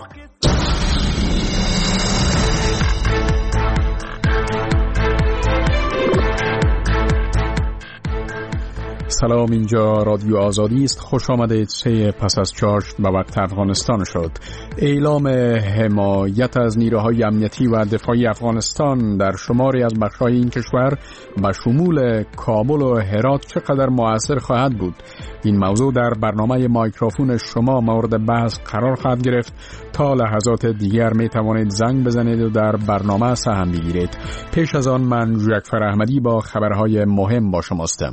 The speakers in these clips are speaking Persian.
سلام، اینجا رادیو آزادی است. خوش آمدید. 3 پس از چاشت به وقت افغانستان شد. اعلام حمایت از نیروهای امنیتی و دفاعی افغانستان در شماری از بخش‌های این کشور به شمول کابل و هرات چقدر مؤثر خواهد بود؟ این موضوع در برنامه مایکروفون شما مورد بحث قرار خواهد گرفت. تا لحظات دیگر می توانید زنگ بزنید و در برنامه سهم بگیرید. پیش از آن من جعفر احمدی با خبرهای مهم با شماستم.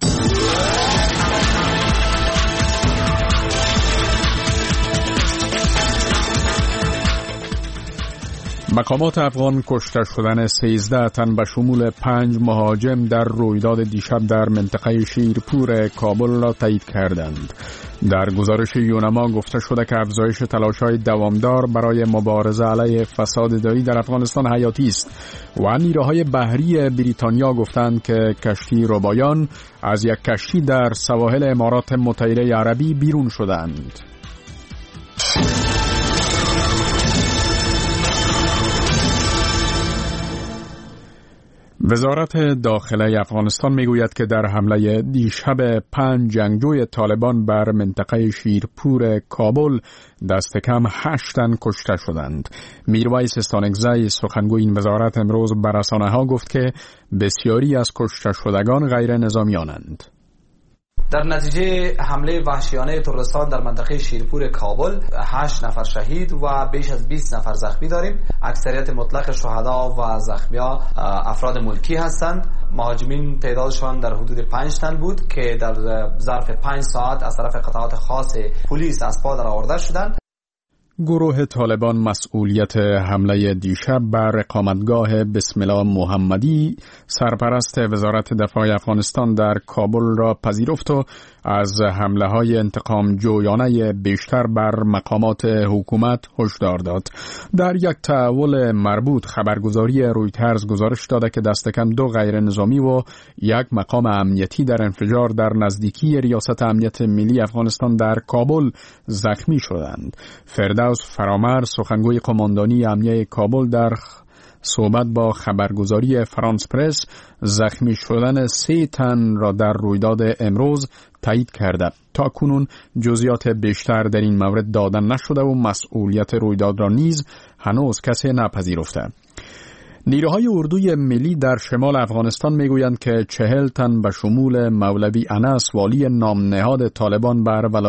مقامات افغان کشته شدن 13 تن به شمول 5 مهاجم در رویداد دیشب در منطقه شیرپور کابل را تایید کردند. در گزارش یونما گفته شده که افزایش تلاش‌های دوامدار برای مبارزه علیه فساد اداری در افغانستان حیاتی است و نیروهای بحری بریتانیا گفتند که کشتی ربایان از یک کشتی در سواحل امارات متحده عربی بیرون شدند. وزارت داخله افغانستان میگوید که در حمله دیشب 5 جنگجوی طالبان بر منطقه شیرپور کابل دست کم 8 تن کشته شدند. میرویس استانکزی سخنگوی این وزارت امروز به رسانه‌ها گفت که بسیاری از کشته شدگان غیر نظامیانند. در نتیجه حمله وحشیانه تروریستان در منطقه شیرپور کابل 8 نفر شهید و بیش از 20 نفر زخمی داریم. اکثریت مطلق شهدا و زخمی‌ها افراد ملکی هستند. مهاجمین تعدادشان در حدود 5 تن بود که در ظرف 5 ساعت از طرف قطعات خاص پلیس از پا درآورده شدند. گروه طالبان مسئولیت حمله دیشب بر اقامتگاه بسم الله محمدی سرپرست وزارت دفاع افغانستان در کابل را پذیرفت و از حمله‌های انتقام جویانه بیشتر بر مقامات حکومت هشدار داد. در یک تحول مربوط خبرگزاری رویترز گزارش داده که دست کم 2 غیر نظامی و 1 مقام امنیتی در انفجار در نزدیکی ریاست امنیت ملی افغانستان در کابل زخمی شدند. فردوس فرامرد سخنگوی قماندانی امنیه کابل در صحبت با خبرگزاری فرانس پرس زخمی شدن 3 تن را در رویداد امروز تایید کرده. تا کنون جزئیات بیشتر در این مورد داده نشده و مسئولیت رویداد را نیز هنوز کسی نپذیرفته. نیروهای اردوی ملی در شمال افغانستان میگویند که 40 تن به شمول مولوی انس والی نام نهاد طالبان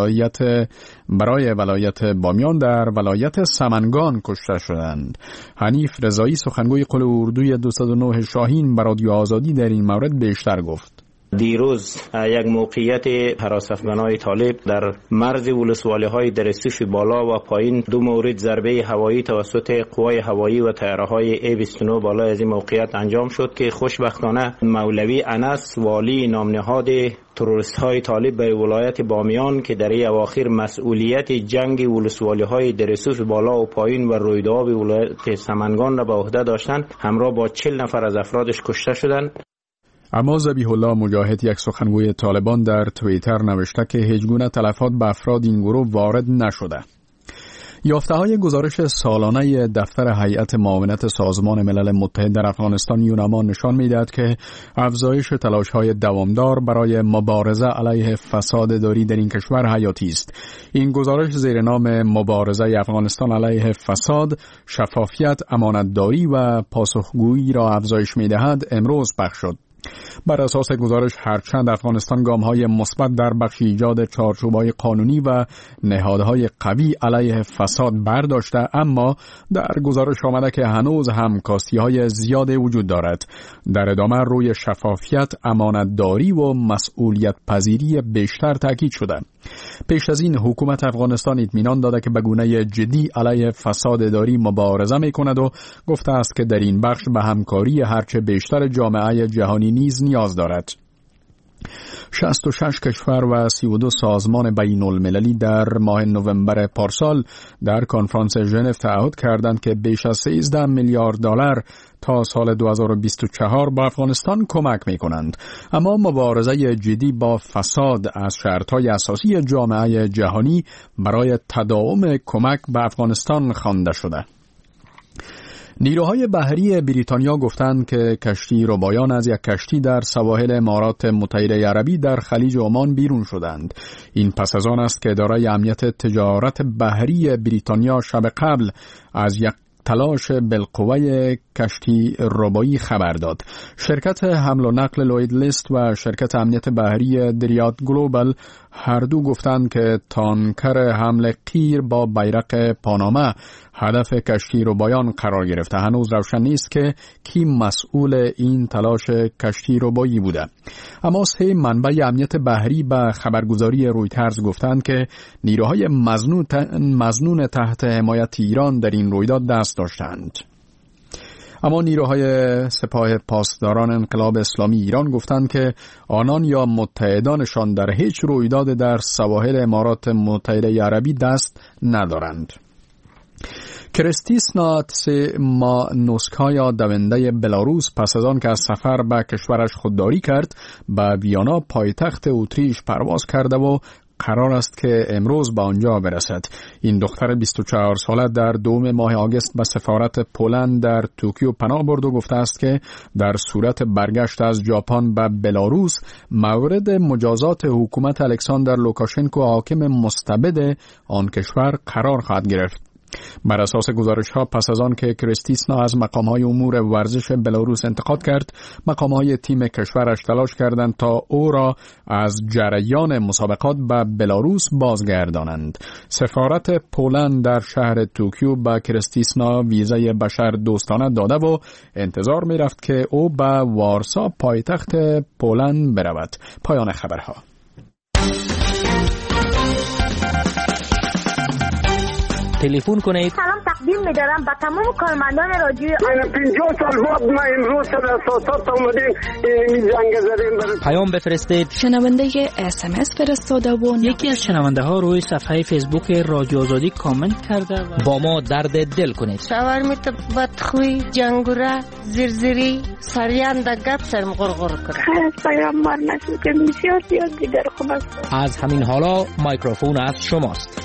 برای ولایت بامیان در ولایت سمنگان کشته شدند. حنیف رضایی سخنگوی قل اردوی 209 شاهین به رادیو آزادی در این مورد بیشتر گفت. دیروز یک موقعیت حراس افغانای طالب در مرز ولسوالی‌های درستوش بالا و پایین 2 مورد ضربه هوایی توسط قوای هوایی و طیاره‌های A-29 بالا از این موقعیت انجام شد که خوشبختانه مولوی انس والی نام نهاد تروریست‌های طالب به ولایت بامیان که در اواخر مسئولیت جنگ ولسوالی‌های درستوش بالا و پایین و رویداد ولایت سمنگان را به عهده داشتند همراه با 40 نفر از افرادش کشته شدند. اما ذبیح الله مجاهد یک سخنگوی طالبان در توییتر نوشته که هیچ گونه تلفات به افراد این گروه وارد نشده. یافته‌های گزارش سالانه دفتر هیئت معاونت سازمان ملل متحد در افغانستان یونما نشان می‌دهد که افزایش تلاش‌های دوامدار برای مبارزه علیه فساد اداری در این کشور حیاتی است. این گزارش زیر نام مبارزه افغانستان علیه فساد، شفافیت، امانتداری و پاسخگویی را افزایش می‌دهد امروز پخش شد. بر اساس گزارش هرچند افغانستان گام‌های مثبت در بخش ایجاد چارچوب‌های قانونی و نهادهای قوی علیه فساد برداشته، اما در گزارش آمده که هنوز هم کاستی‌های زیاد وجود دارد. در ادامه روی شفافیت، امانتداری و مسئولیت پذیری بیشتر تاکید شده. پیش از این حکومت افغانستان اطمینان داده که به گونه جدی علیه فساد اداری مبارزه می‌کند و گفته است که در این بخش به همکاری هرچه بیشتر جامعه جهانی نیز نیاز دارد. 66 کشور و 32 سازمان بین المللی در ماه نوامبر پارسال در کنفرانس ژنو تعهد کردند که بیش از 13 میلیارد دلار تا سال 2024 با افغانستان کمک می کنند. اما مبارزه جدی با فساد از شرطهای اساسی جامعه جهانی برای تداوم کمک به افغانستان خوانده شده. نیروهای بحری بریتانیا گفتند که کشتی ربایان از یک کشتی در سواحل امارات متحده عربی در خلیج عمان بیرون شدند. این پس از آن است که اداره امنیت تجارت بحری بریتانیا شب قبل از یک تلاش بالقوه کشتی ربایی خبر داد. شرکت حمل و نقل لوید لیست و شرکت امنیت بحری دریاد گلوبال هر دو گفتند که تانکر حمل قیر با بیرق پاناما هدف کشتی ربایان قرار گرفته. هنوز روشن نیست که کی مسئول این تلاش کشتی ربایی بوده. اما 3 منبع امنیت بحری به خبرگزاری رویترز گفتند که نیروهای مظنون تحت حمایت ایران در این رویداد دست داشتند. اما نیروهای سپاه پاسداران انقلاب اسلامی ایران گفتند که آنان یا متحدانشان در هیچ رویداد در سواحل امارات متحده عربی دست ندارند. کریستیسنا تسیمانوسکایا دونده بلاروس پس از آن که از سفر به کشورش خودداری کرد به ویانا پایتخت اتریش پرواز کرده و قرار است که امروز به آنجا برسد. این دختر 24 ساله در 2 ماه آگوست به سفارت پولند در توکیو پناه برد و گفته است که در صورت برگشت از ژاپن به بلاروس مورد مجازات حکومت الکساندر لوکاشنکو حاکم مستبد آن کشور قرار خواهد گرفت. بر اساس گزارش‌ها پس از آن که کریستیسنا از مقام‌های امور ورزش بلاروس انتقاد کرد، مقام‌های تیم کشورش تلاش کردند تا او را از جریان مسابقات به بلاروس بازگردانند. سفارت پولند در شهر توکیو به کریستیسنا ویزای بشر دوستانه داده و انتظار می‌رفت که او به وارسا پایتخت پولند برود. پایان خبرها. تلفن کنید. سلام تقدیم می‌دارم به تمام کارمندان رادیو. من 50 سال بعد ما امروز در اساسات اومدیم این زنگ زدیم. پیام بفرستید. شنونده SMS فرستاده و یکی از شنونده ها روی صفحه فیسبوک رادیو آزادی کامنت کرده و با ما درد دل کنید. شاورمیت بدخوی جنگوره زرزری سریان در گپ سرم غرغر کرد. خیلی پیامبر مسعود بسیار زیاد دیگر خوب است. از همین حالا میکروفون از شماست.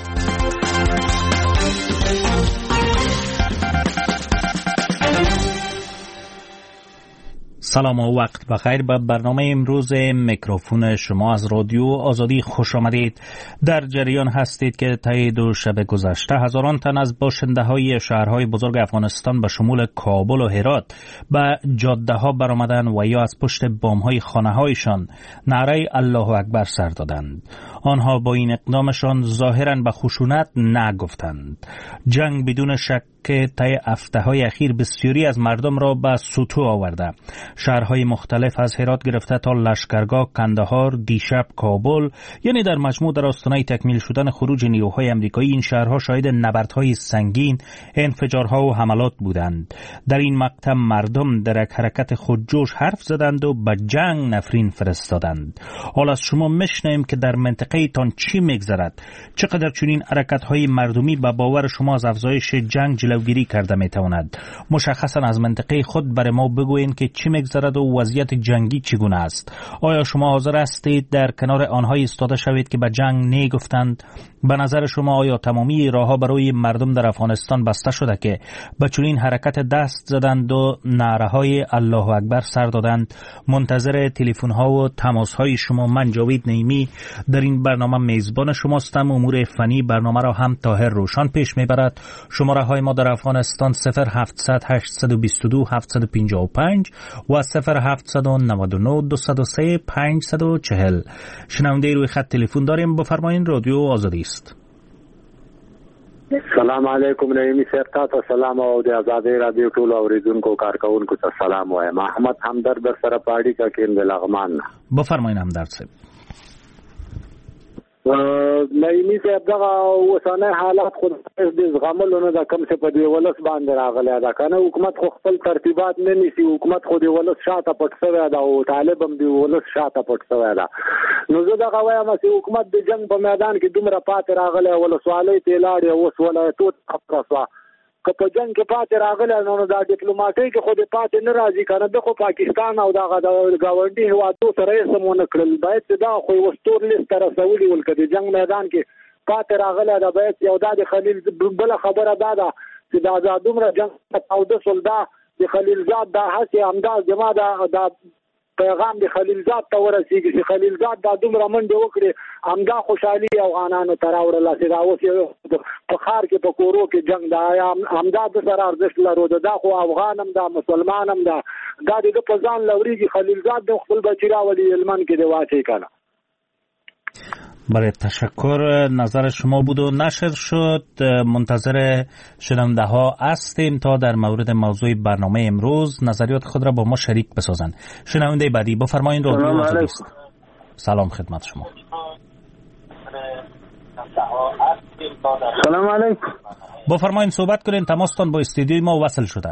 سلام و وقت بخیر. به برنامه امروز میکروفون شما از رادیو آزادی خوش آمدید. در جریان هستید که طی 2 شب گذشته هزاران تن از باشنده‌های شهرهای بزرگ افغانستان به شمول کابل و هرات به جاده‌ها برآمدند و یا از پشت بام‌های خانه‌هایشان نعره الله اکبر سر دادند. آنها با این اقدامشان ظاهراً به خشونت نگفتند. جنگ بدون شک که طی هفته‌های اخیر بسیاری از مردم را به سطوح آورده. شهرهای مختلف از هرات گرفته تا لشکرگاه، کندهار، دیشب، کابل، یعنی در مجموع در آستانه تکمیل شدن خروج نیروهای آمریکایی این شهرها شاهد نبردهای سنگین، انفجارها و حملات بودند. در این مقطع مردم در یک حرکت خودجوش حرف زدند و به جنگ نفرین فرستادند. حالا از شما میشنویم که در منطقه تان چی میگذرد؟ چقدر چنین حرکت‌های مردمی به باور شما از افزایش جنگ جلوگیری کرده میتواند؟ مشخصا از منطقه خود برای ما بگوین که چی میگذرد و وضعیت جنگی چگونه است. آیا شما حاضر هستید در کنار آنها ایستاده شوید که به جنگ نگفتند؟ به نظر شما آیا تمامی راهها برای مردم در افغانستان بسته شده که به چنین حرکت دست زدند و نعره‌های الله اکبر سر دادند؟ منتظر تلفن‌ها و تماس‌های شما. من جاوید نعیمی در این برنامه میزبان شماستم. امور فنی برنامه را هم طاهر روشن پیش میبرد. شماره‌های ما در افغانستان 0700 822 755 و 0799 203 540. شنونده روی خط تلفن داریم. بفرمایید. رادیو آزادی است. سلام علیکم نعیمی صاحب ته سلام او د آزادۍ رادیو ټول اوریدونکو کارکونکو ته سلام وایم. احمد همدرد در سره پاړی کا کین د لغمان. بفرمایید همدرد صاحب. نایمی صاحب دغه اوسانه حالات خود د زغملونه د کم څه په دی ولس باندې راغلی دا کنه حکومت خو خپل ترتیبات نه نیسي حکومت خو دی ولس شاته پټ شوی دا او طالب هم دی ولس شاته پټ شوی دا نو زه دغه وایم چې حکومت د جنگ په میدان کې دومره پاتې راغلی ولسوالۍ ته لاړې اوس ولایتو خبره که په جنگ کې پاتې راغلی نو دا ډیپلوماټۍ کې خو د پاتې نه راځي کنه د خو پاکستان او دغه د ګاونډي هیوادو سره یې سمونه کړل باید دا خو یو ستور لیست تر رسولي ولکه د جنگ میدان کې پاتې راغلی دا باید یو د خلیل بل خبره ده چې دا دومره جنگ او د سولدا د خلیلزاد دا هڅه همداز جما دا پیغام د خلیلزاد ته ورسیږي چې خلیلزاد دا دومره منډه وکړي همدا خوشحالي افغانانو ته راوړله چې دا اوس په ښار کې په کورو کې جنگ دا همدا د سره ارزښت لرو دا خو افغان هم دا مسلمان هم دا د په ځان لوريږي خلیلزاد د خپل بچی راولي هلمند کې دی واچي کنه. برای تشکر، نظر شما بود و نشر شد. منتظر شنونده ها هستیم تا در مورد موضوع برنامه امروز نظریات خود را با ما شریک بسازند. شنونده بعدی بفرمایید. رادیو آزادی است. سلام خدمت شما. سلام علیکم. بفرمایید صحبت کنین. تماستان با استودیوی ما وصل شده.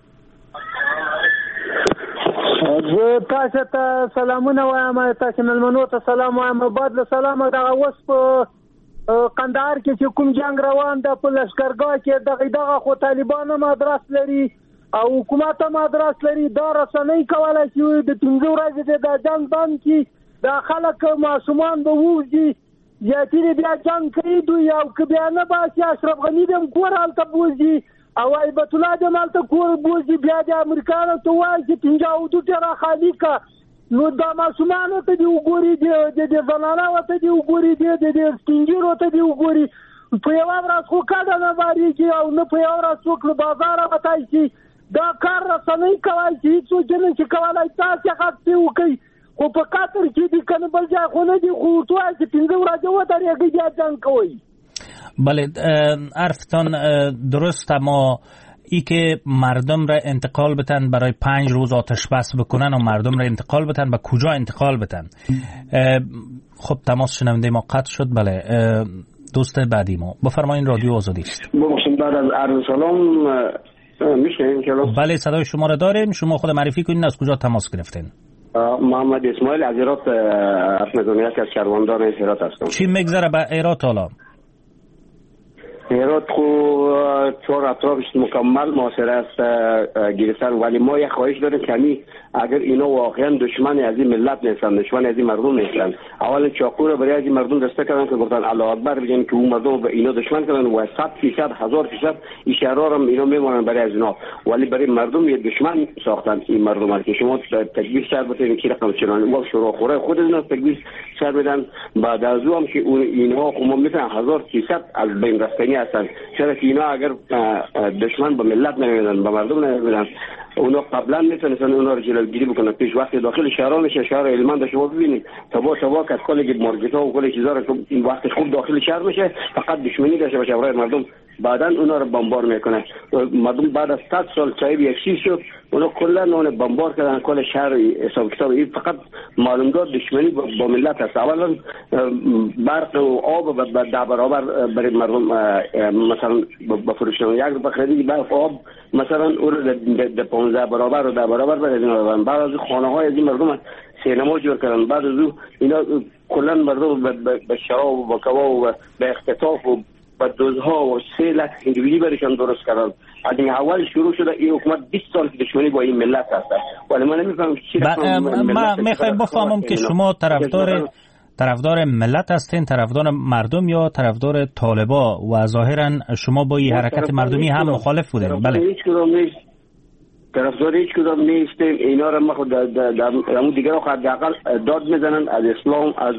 زه تاسو ته سلامونه وایم، تاسو ملمنو ته سلام وایم. بعد له سلام دغه اوس په قندهار کې چې کوم جنگ روان ده په لشکرګاه کې دغه خو طالبان هم ادرس لري او حکومت هم ادرس لري. دا رسنۍ کولی چې د 15 ورځې د جنگ بند کړي، دا خلک ماشومان به ووځي زیاتې بیا جنگ کوي دوی او که بیا نه باسي اشرف غني به هم کور هلته بوځي او ایبت الله د مالته کور بوځي بیا د امریکانو ته وایي چې 15 حدود را خالي کا نو دا ماشومانو ته دی وګوري د زنانو ته دی وګوري د سپینګیرو ته دی وګوري په یو ورځ خو کاده نه باریږي او نه په یو ورځ څوک له بازار وتای شي. دا کار رسنۍ کوي چې څوک نه شي کولای تاسو هغه وکړي خو په کاتر کې دی کنه بل ځای خو نه دی خو تو چې 15 ورځې ودرېږي بیا جنگ کوي. بله حرفتان درست، اما ای که مردم را انتقال بتن برای 5 روز آتش بس بکنن و مردم را انتقال بتن به کجا انتقال بتن؟ خب تماس شنونده ما قطع شد. بله دوست بعدی ما بفرمایین. رادیو آزادی است. بعد از عرض سلام میشنویم کلام؟ بله صدای شما را داریم. شما خود معرفی کنین از کجا تماس گرفتین؟ محمد اسماعیل از هرات یکی از شهروندان هرات هستم. چی میگذره به هرات حالا؟ هرات خو 4 اطرافش مکمل محاصره است گرفتن، ولی ما یک خواهش داریم که اگر اینا واقعا دشمن از این ملت نیستن، دشمن از این مردم نیستن، اولا چاقو رو برای از این مردم دسته کردن که گفتن الله اکبر بگن که اون مردم به اینا دشمن کردن و 100% 1000% اشاره هم اینا میمونن برای از اینا، ولی برای مردم یه دشمن ساختن این مردم که شما تکبیر سر بتین کی رقم چنان و شروع خوره خود اینا تکبیر سر بدن. بعد از اون که اینها خو میتونن 1000% از بین رفتنی هستن، چرا که اینا اگر دشمن به ملت نمیدن به مردم نمیدن اونا قبلا میتونستن اونا رو جلوگیری بکنن. پیش وقتی داخل شهرها میشه، شهر هلمند شما ببینید تبا که کل مارکت ها و کل چیزا رو این وقتی خوب داخل شهر میشه فقط دشمنی داشته باشه برای مردم، بعدا اونا رو بمبار میکنه. مردم بعد از 100 سال صاحب یک چیز شد اونا کلا اون بمبار کردن کل شهر حساب کتاب. این فقط معلوم داد دشمنی با ملت است. اولا برق و آب به 10 برابر برای مردم مثلا بفروشن، یک بخرید برق آب مثلا اون د 15 برابر و 10 برابر برای بعد از خانه های از این مردم سینما جور کردن. بعد از اینا کلا مردم به شراب و به کباب و به اختطاف و با دوزها و 3 لک هندویی برشان درست کردن. از این اول شروع شده این حکومت 20 سال دشمنی با این ملت هست، ولی من نمیفهمم چی من میخوایم بفهمم که شما طرفدار ملت هستین، طرفدار مردم یا طرفدار طالبا و ظاهرا شما با این حرکت مردمی هم مخالف بودین. بله هیچ کدام نیست، طرفدار هیچ کدام نیستیم. اینا رو ما خود در همون دیگه رو حداقل داد میزنن از اسلام، از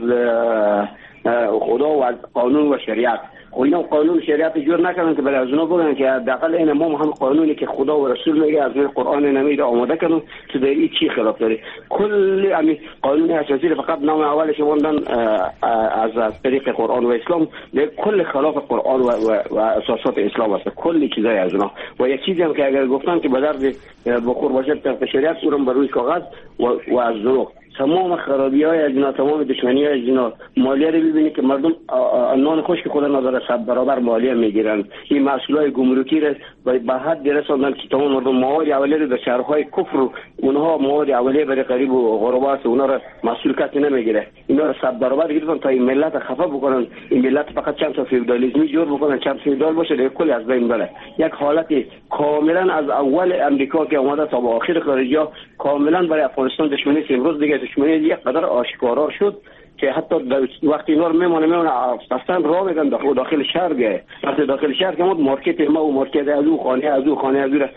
خدا و از قانون و شریعت. و اینا قانون شریعت جور نکردن که برای از اونا بگن که حداقل این ما هم قانونی که خدا و رسول میگه از قرآن نمیده آماده کنن تو در این چی خلاف داره. کل همین قانون اساسی فقط نام اولش موندن از طریق قرآن و اسلام، کل خلاف قرآن و اساسات اسلام است، کل چیزای از اونا. و یک چیزی هم که اگر گفتن که به درد بخور باشه طرف شریعت اونم بر روی کاغذ و از ذوق تمام خرابی‌های از اینا، تمام دشمنی‌های از اینا، مالیه رو ببینید که مردم نان خوش که خود نداره 100 برابر مالیه میگیرن. این محصولات گمرکی رو به حد رسوندن که تمام مردم مواد اولیه رو در شهرهای کفر اونها مواد اولیه برای غریب و غربات اونها رو مسئول کسی نمیگیره. اینا رو 100 برابر گرفتن تا این ملت خفه بکنن. این ملت فقط چند تا فیودالیسمی جور بکنن، چند فیودال باشه دیگه کل از بین بره. یک حالت کاملا از اول امریکا که اومده تا به آخر خارجیا کاملا برای افغانستان دشمنی است. امروز دیگه دشمنی یک قدر آشکارا شد که حتی وقتی اینا رو میمونه اصلا راه میدن داخل شهر گه. وقتی داخل شهر که مارکت ما و مارکت از او خانه از او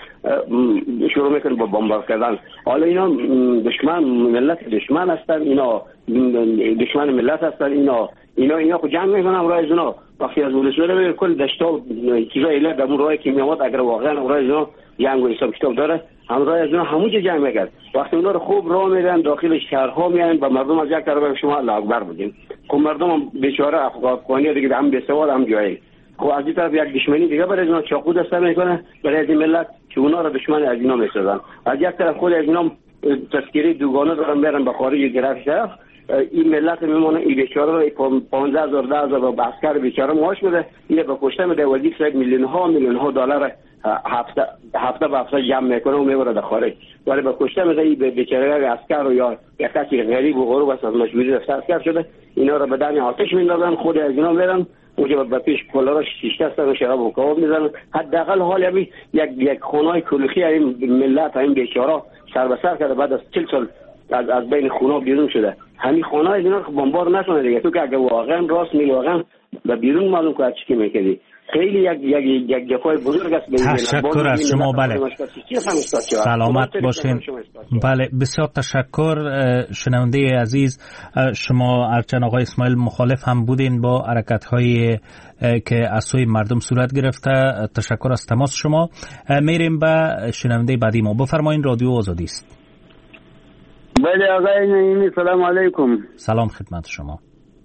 شروع میکنن با بمبار کردن. حالا اینا دشمن ملت دشمن هستن، اینا دشمن ملت هستن، اینا خود جمع میکنن راه از اونا. وقتی از ولسوالی کل دشتا چیزای ایله در اون راهی که میامد اگر واقعا راه از اونا جنگ و حساب کتاب داره همراه از اونها همونجا جمع میکرد. وقتی اونا رو خوب راه میدن داخل شهرها میان و مردم از یک طرف شما الله اکبر بگین. خب مردم هم بیچاره افغانی دیگه هم بی سواد هم جاهل. خب از این طرف یک دشمنی دیگه برای اینا چاقو دست میکنه برای از این ملت که اونا رو دشمن از اینا میسازن. از یک طرف خود از اینا تذکیری دوگانه دارن میرن به خارج گرفتن. این ملت میمونه این بیچاره رو 15000 10000 و عسکر بیچاره معاش میده، این به کشته میده ولی صد میلیون ها دلار هفته به هفته جمع میکنه و میبره در خارج. ولی به کشته میده این بیچاره عسکر رو یا یک کسی غریب و غروب است مجبوری رفته عسکر شده اینا رو به دم آتش میندازن. خود از اینا میرن اونجا به پیش کلاش شیشته است و شراب و کباب میزنن. حداقل حال یعنی یک خونای کلوخی این ملت این بیچاره سر به سر کرده بعد از 40 سال از بین خونا بیرون شده. همین خونه های دینا بمبار نشونه دیگه. تو که اگه واقعا راست میگی واقعا به بیرون معلوم کنه چی میکنی. خیلی یک جفای بزرگ است. تشکر از شما. بله سلامت باشین. بله بسیار تشکر شنونده عزیز. شما هرچند آقای اسماعیل مخالف هم بودین با حرکت های که از سوی مردم صورت گرفته. تشکر از تماس شما. میریم به شنونده بعدی ما. بفرمایین رادیو آزادی است. بله آقای نعیمی سلام علیکم. سلام خدمت شما.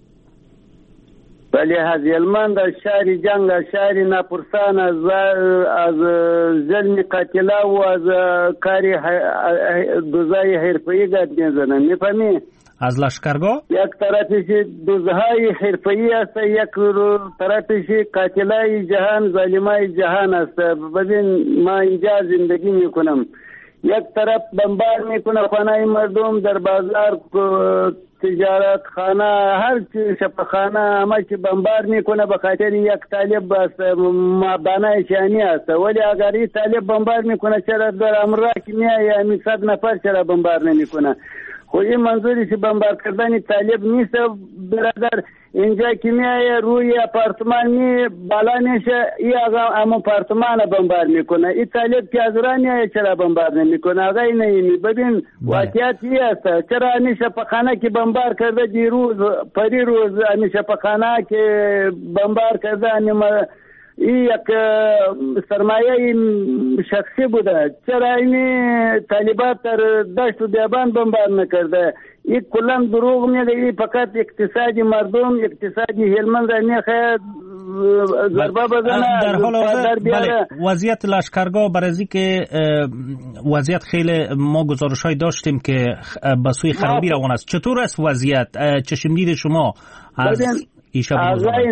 بله هزیلمند از شهر جنگ، از شهر ناپرسان، از ظلم قاتلا و از کاری دوزای حرفه‌ای گپ میزنن. میفهمی؟ از لشکرگاه؟ یک طرفش دوزهای حرفه‌ای است، یک طرفش قاتلای جهان، ظالمای جهان است. ببین ما اینجا زندگی میکنم، یک طرف بمبار میکنه خانه مردم، در بازار تجارت خانه هر چی شفاخانه همه چی بمبار میکنه به خاطر یک طالب است بنای شانی است. ولی اگر این طالب بمبار میکنه چرا در امرا که میای 100 نفر چرا بمبار نمیکنه؟ خو این منظوری که بمبار کردن طالب نیست برادر. اینجا که میای روی اپارتمان بالا میشه این هم اپارتمان بمبار میکنه. این طالب که از راه میای چرا بمبار نمیکنه؟ آقای نعیمی ببین واقعیت این است. چرا همیشه پخانه که بمبار کرده دیروز پری روز همیشه پخانه که بمبار کرده این یک سرمایه شخصی بوده. چرا این طالبات در دشت و بیابان بمبار نکرده؟ این کلا دروغ میگه. این فقط اقتصادی مردم اقتصادی هلمند میخواد ضربه بزنه. در حال حاضر وضعیت لشکرگاه برای که وضعیت خیلی ما گزارش‌های داشتیم که به سوی خرابی روان است. چطور است وضعیت؟ چشم دید شما از این شب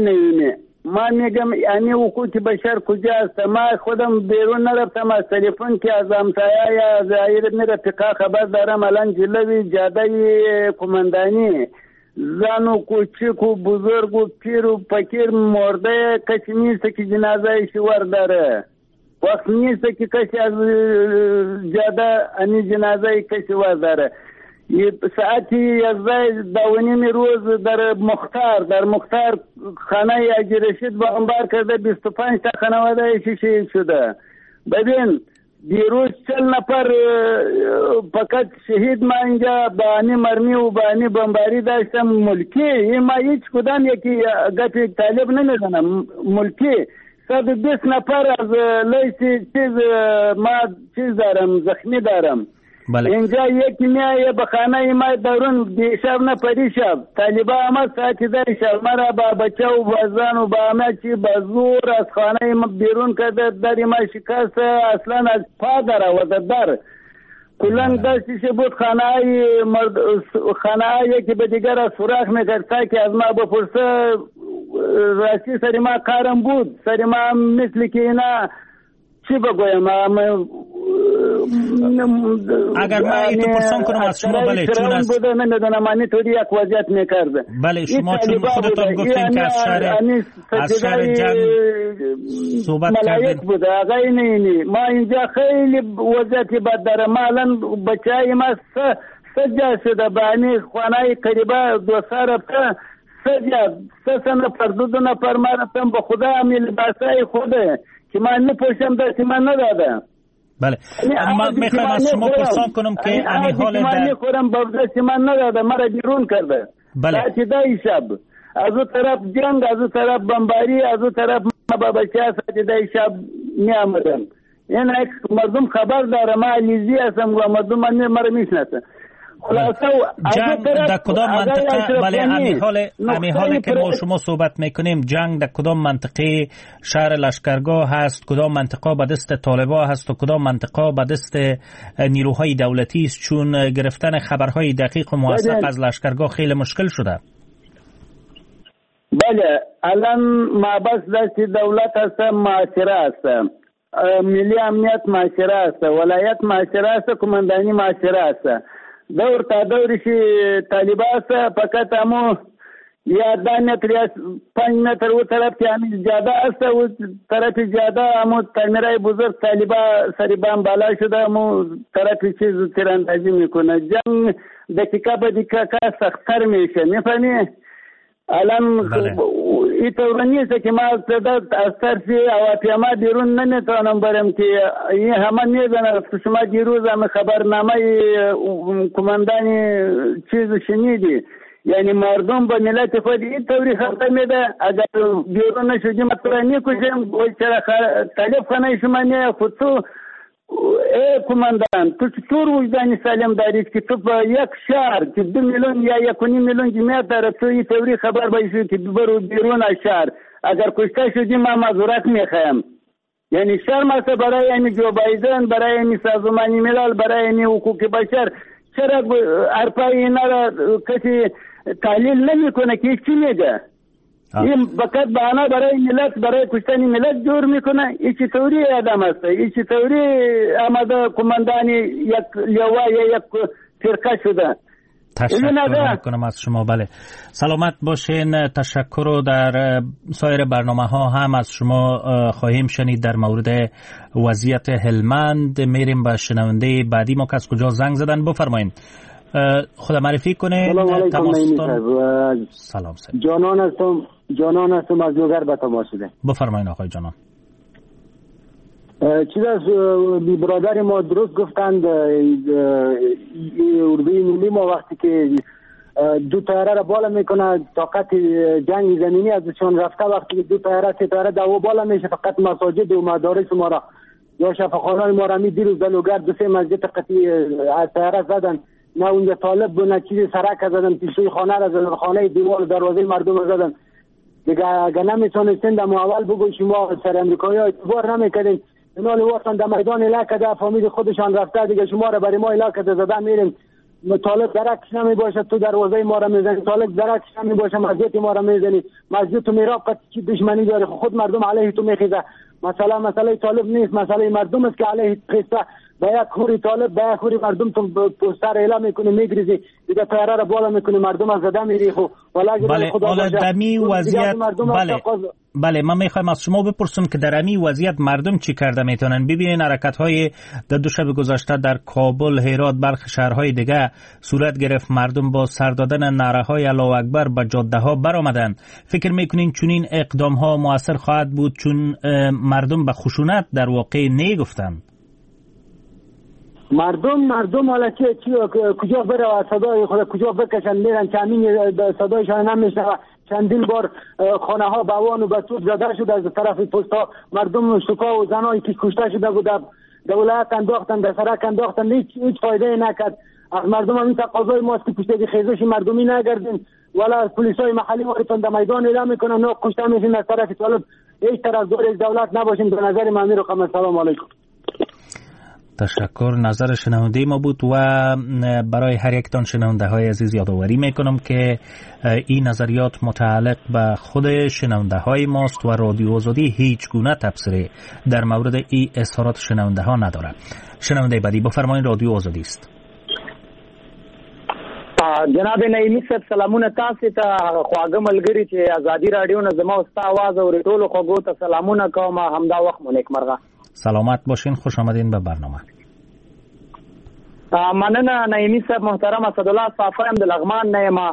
ما میگم یعنی حقوق بشر کجا است؟ ما خودم بیرون نرفتم، از تلفن که از همسایه یا از ایران رفیقا خبر دارم الان جلوی جاده قماندانی زن و کوچک و بزرگ و پیر و فقیر مرده کسی نیست که جنازه شوار داره. وقت نیست که کسی از جاده انی جنازه کسی ور داره. ساعتی 11:30 روز در مختار خانه حاجی رشید بمبار کرده، 25 تا خانواده شهید شده. ببین دیروز 40 نفر فقط شهید ما اینجا بانی مرمی و بانی بمباری داشتم ملکی. ما هیچ کدام یکی گفت طالب نمیزنم ملکی. 120 نفر از لیست چیز دارم زخمی دارم. بله. اینجا یکی میایه به خانه ما درون دیشب نه پریشب طالبا همه ساعتی در شب مرا با بچه و بازان و با همه چی بزور از خانه ما بیرون کرده. در ما شکست اصلا از پا در و در کلان دستش بود خانه یکی به دیگر از سوراخ میکرد تا که از ما بپرسه راستی سری ما کارم بود سری ما مثل که اینا چی بگویم اگر من ایتو پرسان کنم از شما بله چون از بوده نمیدونم انی طوری یک وضعیت میکرده بله شما چون خودتان گفتین که از شهر جنگ صحبت کردین بوده آقا اینی ما اینجا خیلی وضعیتی بد داره ما الان بچه های ما سجا شده بانی خوانه قریبا 200 رفته سه نفر 2 نفر ما رفتم به خدا همی لباسای خوده که من نپوشم دست من نداده بله من میخوایم از شما پرسان کنم که این حال من نخورم با دست من نداده مرا بیرون کرده بله ساعتدای شب از او طرف جنگ از او طرف بمباری از او طرف ما با بچه ساعتدای شب می آمدم این مردم خبر داره ما علیزی هستم و مردم من مرا میشناسه جنگ در کدام منطقه بله امی حالی که ما شما صحبت میکنیم جنگ در کدام منطقه شهر لشکرگاه هست کدام منطقه به دست طالبا هست و کدام منطقه به دست نیروهای دولتی است چون گرفتن خبرهای دقیق و موثق از لشکرگاه خیلی مشکل شده بله الان ما بس دست دولت هست معاشره هست ملی امنیت معاشره هست ولایت معاشره هست کماندانی معاشره هست دور تا دورشی طالبا است فقط همو یا 10 متر یا 5 متر و طرف که همین جاده است و طرف جاده همو تعمیرهای بزرگ طالبا سریبان بالا شده همو طرف چیز تیراندازی میکنه جنگ دقیقه به دقیقه سخت‌تر میشه میفهمی الان اینطور نیست که ما از طرف هواپیما بیرون نمیتونم برم که این همه میزنه شما دیروز هم خبرنامه کماندانی چیز شنیدی یعنی مردم به ملت خود اینطوری خبر میده اگر بیرون نشدیم اطلاع میکشیم چرا طالب خانه شما نه خود تو ای کماندان تو چطور وجدانی سالم دارید که تو با یک شهر که 2 میلیون یا 1.5 میلیون جمعیت داره تو این طوری خبر باشید که برو بیرون از شهر اگر کشته شدیم ما معذرت میخوایم یعنی شرم است برای این جو بایدن برای این سازمان ملل برای این حقوق بشر چرا ارپای اینا را کسی تحلیل نمیکنه که چی میگه این فقط بهانه برای ملت برای کشتن ملت جور میکنه این چطوری آدم است این چطوری آمده کماندانی یک لوا یا یک فرقه شده تشکر میکنم از شما بله سلامت باشین تشکر رو در سایر برنامه ها هم از شما خواهیم شنید در مورد وضعیت هلمند میریم به شنونده بعدی ما که از کجا زنگ زدن بفرمایید خدا معرفی کنه سلام جانان هستم از لوگر به تماس شده بفرمایید آقای جانان چیز از برادر ما درست گفتند اردوی ملی ما وقتی که 2 طیاره را بالا میکنه طاقت جنگ زمینی ازشون رفته وقتی که 2 طیاره 3 طیاره دو بالا میشه فقط مساجد و مدارس ما را یا شفاخانه ما را می دیروز در لوگر 2-3 مسجد قطعی از طیاره زدن نه اونجا طالب بود نه چیزی سرک زدن پیشوی خانه را زدن خانه دیوار دروازه مردم را زدن دیگه اگر نمیتونستین در اول بگوی شما سر امریکایی ها اعتبار نمیکردین اینا لواتان در میدان علاقه در فامیل خودشان رفته دیگه شما را برای ما علاقه زده میریم طالب درکش نمی باشه تو دروازه ما را میزنی طالب درکش نمی باشه مسجد ما را میزنی مسجد تو میراب چی دشمنی داره خود مردم علیه تو میخیزه مسئله طالب نیست مسئله مردم است که علیه خیسته با یک خوری طالب با یک خوری مردم تو پوستر اعلام میکنی میگریزی دیگه طیاره را بالا میکنی مردم از زده میری خب بله دمی وضعیت بله من میخوایم از شما بپرسم که در امی وضعیت مردم چی کرده میتونن ببینین حرکت های در 2 شب گذشته در کابل هرات برخی شهرهای دیگه صورت گرفت مردم با سر دادن نعره های الله اکبر به جاده ها برآمدن فکر میکنین چون این اقدام ها موثر خواهد بود چون مردم به خشونت در واقع نگفتند مردم حالا کجا بره صدای خود کجا بکشن میرن چمین صدایشان نمیشنوه چندین بار خانه ها بوان و بطور زده شده از طرف پستا مردم شکا و زنایی که کشته شده بود دولت انداختن در سرک انداختن هیچ فایده نکرد از مردم هم این تقاضای ماست که پشت خیزش مردمی نگردین ولی پلیس های محلی وارتون در میدان اعلام میکنن نه کشته میشین از طرف طالب هیچ طرف دور دولت نباشین به نظر من میرقم. السلام علیکم. تشکر. نظر شنونده ما بود و برای هر یکتان شنونده های عزیز یادآوری میکنم که این نظریات متعلق به خود شنونده های ماست و رادیو آزادی هیچ گونه تبصره در مورد این اظهارات شنونده ها نداره. شنونده بعدی بفرمایید، رادیو آزادی است. جناب نعیمی صاحب سلامونه تاسو ته خواږه ملګری چې ازادي رادیو نه زما او ستا आवाज اوري ټولو خوږو ته سلامونه کوم. همدا وخت مو نیکمرغه. سلامت باشین، خوش آمدین به برنامه. مننه نعیمی صاحب محترم. اسدالله صافی هم د لغمان نه یم.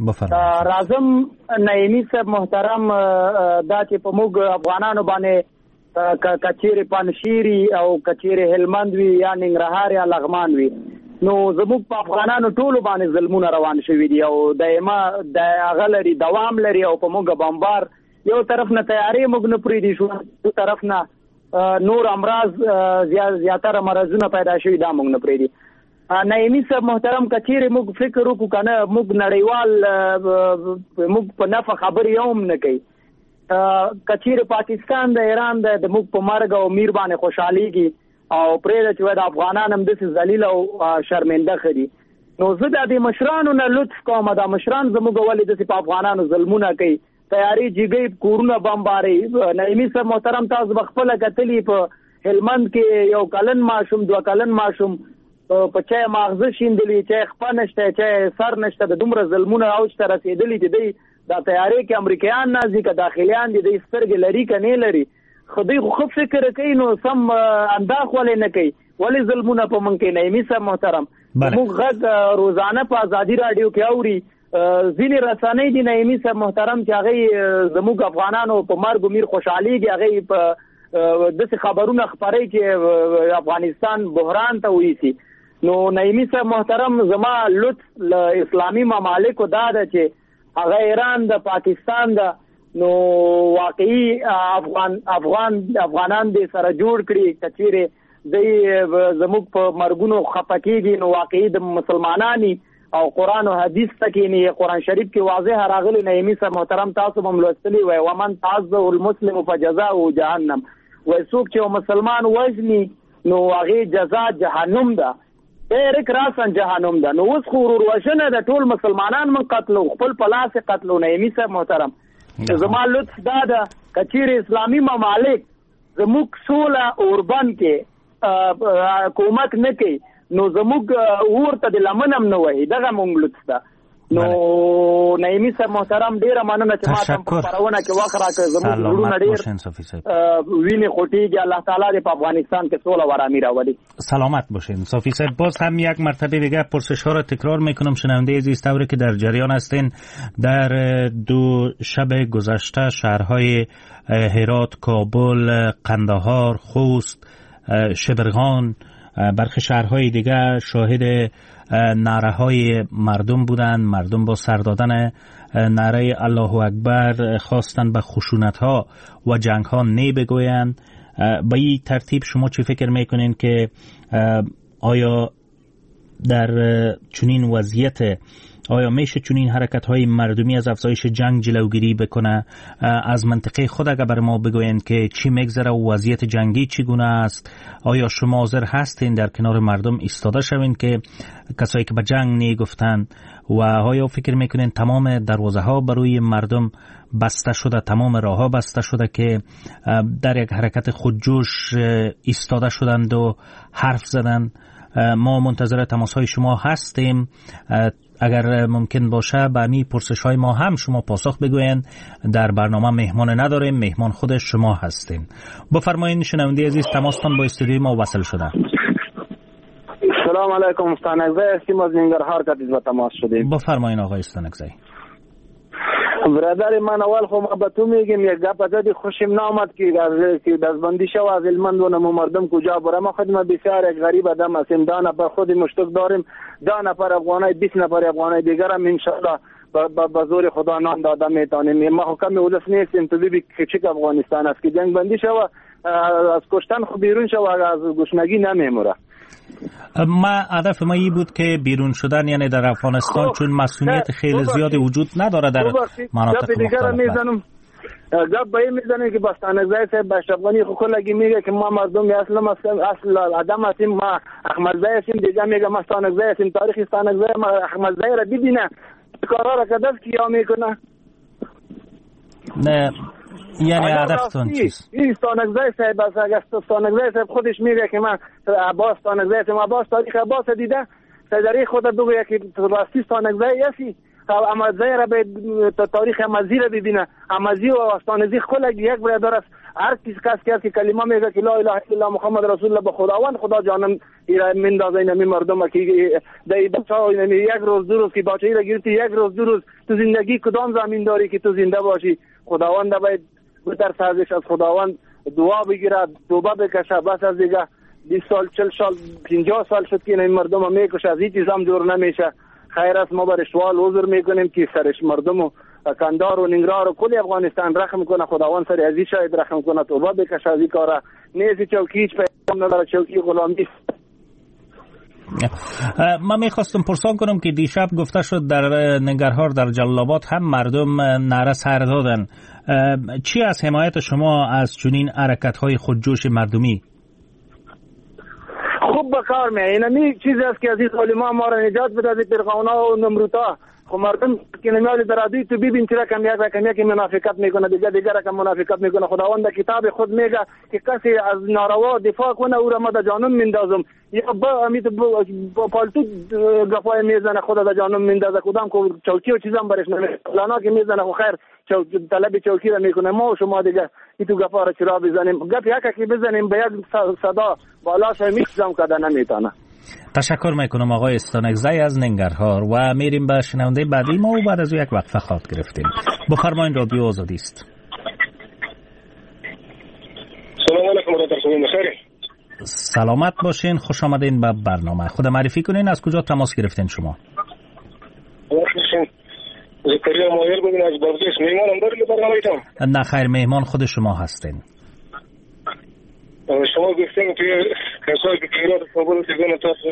راځم نعیمی صاحب محترم دا چې په موږ افغانانو باندې کچېرې پنشيري او کچېرې هلمند وي یا ننګرهار یا لغمان وي، نو زموږ په افغانانو ټولو باندې ظلمونه روان شوي دي او دایمه د هغه لري دوام لري او په موږ بمبار یو طرف نه تیاری موږ نه پریدي شو، یو طرف نه نور امراض زیاتره مرضونه پیدا شوي دا موږ نه پریدي. نعیمی صاحب محترم کچېرې موږ فکر وکړو کنه موږ نړیوال موږ په نفع خبرې هم نه کوي. کچېرې پاکستان د ایران د موږ په مرګ او میر باندې خوشحاليږي او پرې چې د افغانان هم د ذلیل او شرمنده خدي، نو زه د دې مشرانو نه لطف کوم دا مشران زموږ ولې د په افغانانو ظلمونه کوي، تیاری جګي کورونه بمباري. نعیمی صاحب محترم تاسو بخپل کتلی په هلمند کې یو کلن ماشوم 2 کلن ماشوم په چا ماغزه شیندلی، چا خپنشته، چا سر نشته، د دومره ظلمونه اوج ته رسیدلی دي. دا تیاری کې امریکایان نازي که داخليان دي د سترګې لري کنه لري، خدای خو فکر کوي نو سم انداخ ولې نه کوي، ولې ظلمونه په مونږ کې. نعیمی صاحب محترم موږ غږ روزانه په ازادي رادیو کې اوري، ځینې رسنۍ دي نعیمی صاحب محترم چې هغه زموږ افغانانو په مرګ میر خوشحاليږي، هغه په دغه خبرونه خبري چې افغانستان بحران ته وېسي. نو نعیمی صاحب محترم زما لطف ل اسلامي ممالکو دا ده چې هغه ایران د پاکستان د نو واقعي افغانان دې سره جوړ کړي، کچېره د زموږ په مرګونو خپکیږي، نو واقعي د مسلمانانی او قران او حدیث تکینی قران شریف کې واضح راغلی. نعیمی صاحب محترم تاسو هم لوستلی وای ومن تعذ المسلم فجزاؤه جهنم، وای څوک چې مسلمان وژني نو هغه جزاء جهنم ده، ډیرک راسن جهنم ده. نو اوس خو وروژنه د ټول مسلمانان من قتل خپل پلاس قتل. نعیمی صاحب محترم زما لطف دا ده کچېرې اسلامي ممالک زموږ سوله اوربند کې حکومت نه کوي نو زموږ ورته د لمنم نه وایي، دغه مونږ لطف ده. نو نعیمی صاحب محترم ډیره مننه چې ما ته په پرونه کې وخت راکړ. زموږ ورونه ډیر ویني خوټیږي. الله تعالی دې په افغانستان کې صلح و آرامی راولي. سلامت باشین صافی صاحب. باز هم یک مرتبه دیگه پرسش ها را تکرار میکنم شنونده عزیز طوری که در جریان هستین. در 2 شب گذشته شهرهای هرات، کابل، قندهار، خوست، شبرغان، برخی شهرهای دیگه شاهد نعره های مردم بودن. مردم با سر دادن نعره الله اکبر خواستن به خشونت ها و جنگ ها نی بگویند. با این ترتیب شما چی فکر میکنین که آیا در چنین وضعیت آیا میشه چنین حرکت های مردمی از افزایش جنگ جلوگیری بکنه؟ از منطقه خود اگر بر ما بگوین که چی میگذره و وضعیت جنگی چگونه است؟ آیا شما حاضر هستین در کنار مردم ایستاده شوین که کسایی که به جنگ نی گفتن؟ و آیا فکر میکنین تمام دروازه ها برای مردم بسته شده، تمام راه ها بسته شده که در یک حرکت خودجوش ایستاده شدند و حرف زدن؟ ما منتظر تماس های شما هستیم. اگر ممکن باشه به می پرسش های ما هم شما پاسخ بگوین. در برنامه مهمان نداریم، مهمان خود شما هستیم. بفرمایید شنونده عزیز تماستان با استودیوی ما وصل شده. سلام علیکم استانکزی هستیم از ننگرهار که با تماس شدیم. بفرمایید آقای استانکزی. برادر من اول خو ما به تو میگم یک گپ زدی خوشم نامد که دزبندی شو از هلمند و نمو مردم کجا برم. ما خودم بسیار یک غریب آدم هستیم، 10 نفر خود مشتق داریم، 10 نفر افغانای 20 نفر افغانای دیگر هم انشالله به زور خدا نام داده میتونیم. ما حکم اولس نیستیم تو ببین که چه افغانستان است که جنگ بندی شو از کشتن خو بیرون شو از گشنگی نمیموره. ما هدف ما این بود که بیرون شدن یعنی در افغانستان چون مسئولیت خیلی زیادی وجود نداره در مناطق مختلف. گپ به این میزنه که بستانگزای صاحب اشرفغانی خو کلگی میگه که ما مردم اصل آدم هستیم، ما احمدزای هستیم، دیگه میگه ما استانگزای هستیم. تاریخ استانگزای ما احمدزای را ببینه کارا را کدست کیا میکنه. نه یعنی هدفتون چیست؟ این استانگزای صاحب است. اگر استانگزای صاحب خودش میگه که من عباس استانگزای هستم، عباس تاریخ عباس دیده صدری خود بگویه که راستی استانگزای هستی. احمدزای را به تاریخ احمدزی را ببینه. احمدزی و استانگزی خلق یک برادر است. هر کس که کلمه میگه که لا اله الا الله محمد رسول الله به خداوند خدا جانم ایرا مندازه این مردم که دای بچا یک روز دو روز که بچه‌ای را گرفتی، یک روز دو روز تو زندگی کدام زمین داری که تو زنده باشی؟ خداوند باید بتر سازش از خداوند دعا بگیره، توبه بکشه. بس از دیگه 20 سال 40 سال 50 سال شد که این مردم میکشه، از هیچ چیز هم دور نمیشه. خیر است ما برش سوال عذر میکنیم که سرش مردم و کندار و ننگرهار و کل افغانستان رحم کنه. خداوند سر ازی شاید رحم کنه، توبه بکشه از این کارا. نیزی چوکی هیچ پیغام نداره، چوکی غلامی. من میخواستم پرسان کنم که دیشب گفته شد در ننگرهار در جلال آباد هم مردم نعره سر دادن. چی از حمایت شما از چنین حرکت‌های خودجوش مردمی؟ خوب بکار میایین. این چیزی است که از این ظالما ما را نجات بده از فرعونا و نمرودا. خب مردم که نمیاد در عادی تو ببین چرا کم یک منافقت میکنه، دیگه رقم منافقت میکنه. خداوند کتاب خود میگه که کسی از ناروا دفاع کنه او را ما در جهنم میندازم، یا با امید پالتو گفای میزنه خدا در جهنم میندازه. کدام کو چوکی و چیزام برش نمیاد. لانا که میزنه خو خیر طلب چوکی را میکنه. ما و شما دیگه تو گفا را چرا بزنیم؟ گپ یک که بزنیم به یک صدا بالا شای میشم کدا نمیتونه. تشکر میکنم آقای استانگزای از ننگرهار و میریم به شنونده بعدی ما و بعد از یک وقفه خاط گرفتیم. بفرمایید، رادیو آزادی است. سلام علیکم رادیو بخیر. سلامت باشین، خوش آمدین به برنامه. خود معرفی کنین، از کجا تماس گرفتین شما؟ زکریا مایل بودین از بازگشت. میهمانم دارید برنامه‌تون؟ نه خیر، مهمان خود شما هستین. شما گفتین که کسایی که ایراد کابل دیگه تاسو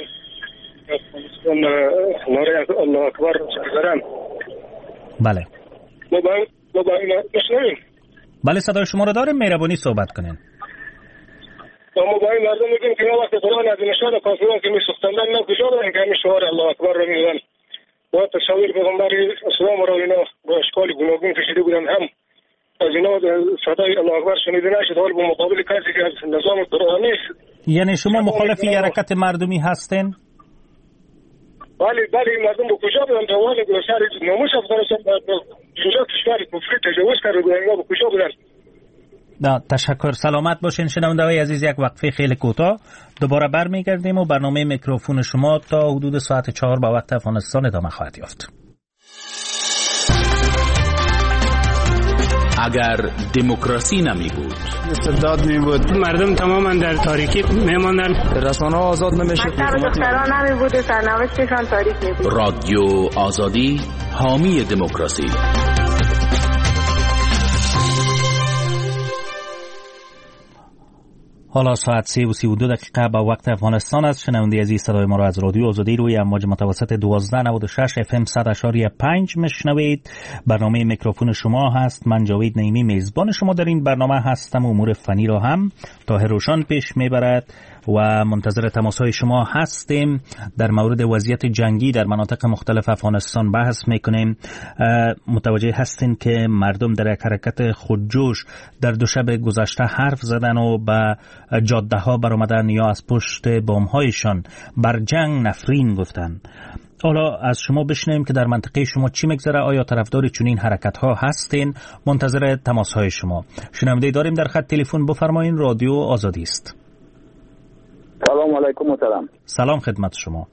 ناره الله اکبر زدن. بله. ما با این نشنویم. بله صدای شما رو داریم، مهربانی صحبت کنین. ما با این مردم میگیم که ما وقت قرآن از نشان کافران که میسوختندن نه کجا برن که همین شعار الله اکبر رو میگن. با تصاویر پیغمبر اسلام رو اینا با اشکال گوناگون کشیده بودن، هم از اینا صدای الله اکبر شنیده نشد، حال به مقابل کسی که از نظام قرآنی. یعنی شما مخالف حرکت مردمی هستین؟ بله مردم با کجا بودن؟ دوال گوشار ناموس افغانستان اینجا کشور کفری تجاوز کرده بودن، اینا با کجا بودن؟ تشکر، سلامت باشین. شنونده‌های عزیز، یک وقفه خیلی کوتاه، دوباره برمیگردیم و برنامه میکروفون شما تا حدود ساعت 4 به وقت افغانستان ادامه خواهد یافت. اگر دموکراسی نمی بود، استبداد می بود، مردم تماما در تاریکی میماندن، رسانه آزاد نمیشه، دختران نمی بود، سرنوشتشان تاریک می بود. رادیو آزادی حامی دموکراسی. حالا ساعت 3 و 32 دقیقه به وقت افغانستان است. شنونده عزیز، صدای ما را از رادیو آزادی روی امواج متوسط 1296 FM 100.5 میشنوید. برنامه میکروفون شما هست. من جاوید نعیمی میزبان شما در این برنامه هستم. امور فنی را هم طاهر روشن پیش میبرد و منتظر تماس‌های شما هستیم. در مورد وضعیت جنگی در مناطق مختلف افغانستان بحث میکنیم. متوجه هستین که مردم در یک حرکت خودجوش در دو شب گذشته حرف زدن و به جاده ها برآمدن یا از پشت بام‌هایشان بر جنگ نفرین گفتن. حالا از شما بشنویم که در منطقه شما چی میگذره. آیا طرفدار چنین حرکت ها هستین؟ منتظر تماس های شما. شنونده داریم در خط تلفن، بفرمایین، رادیو آزادی است. سلام علیکم محترم. سلام خدمت شما.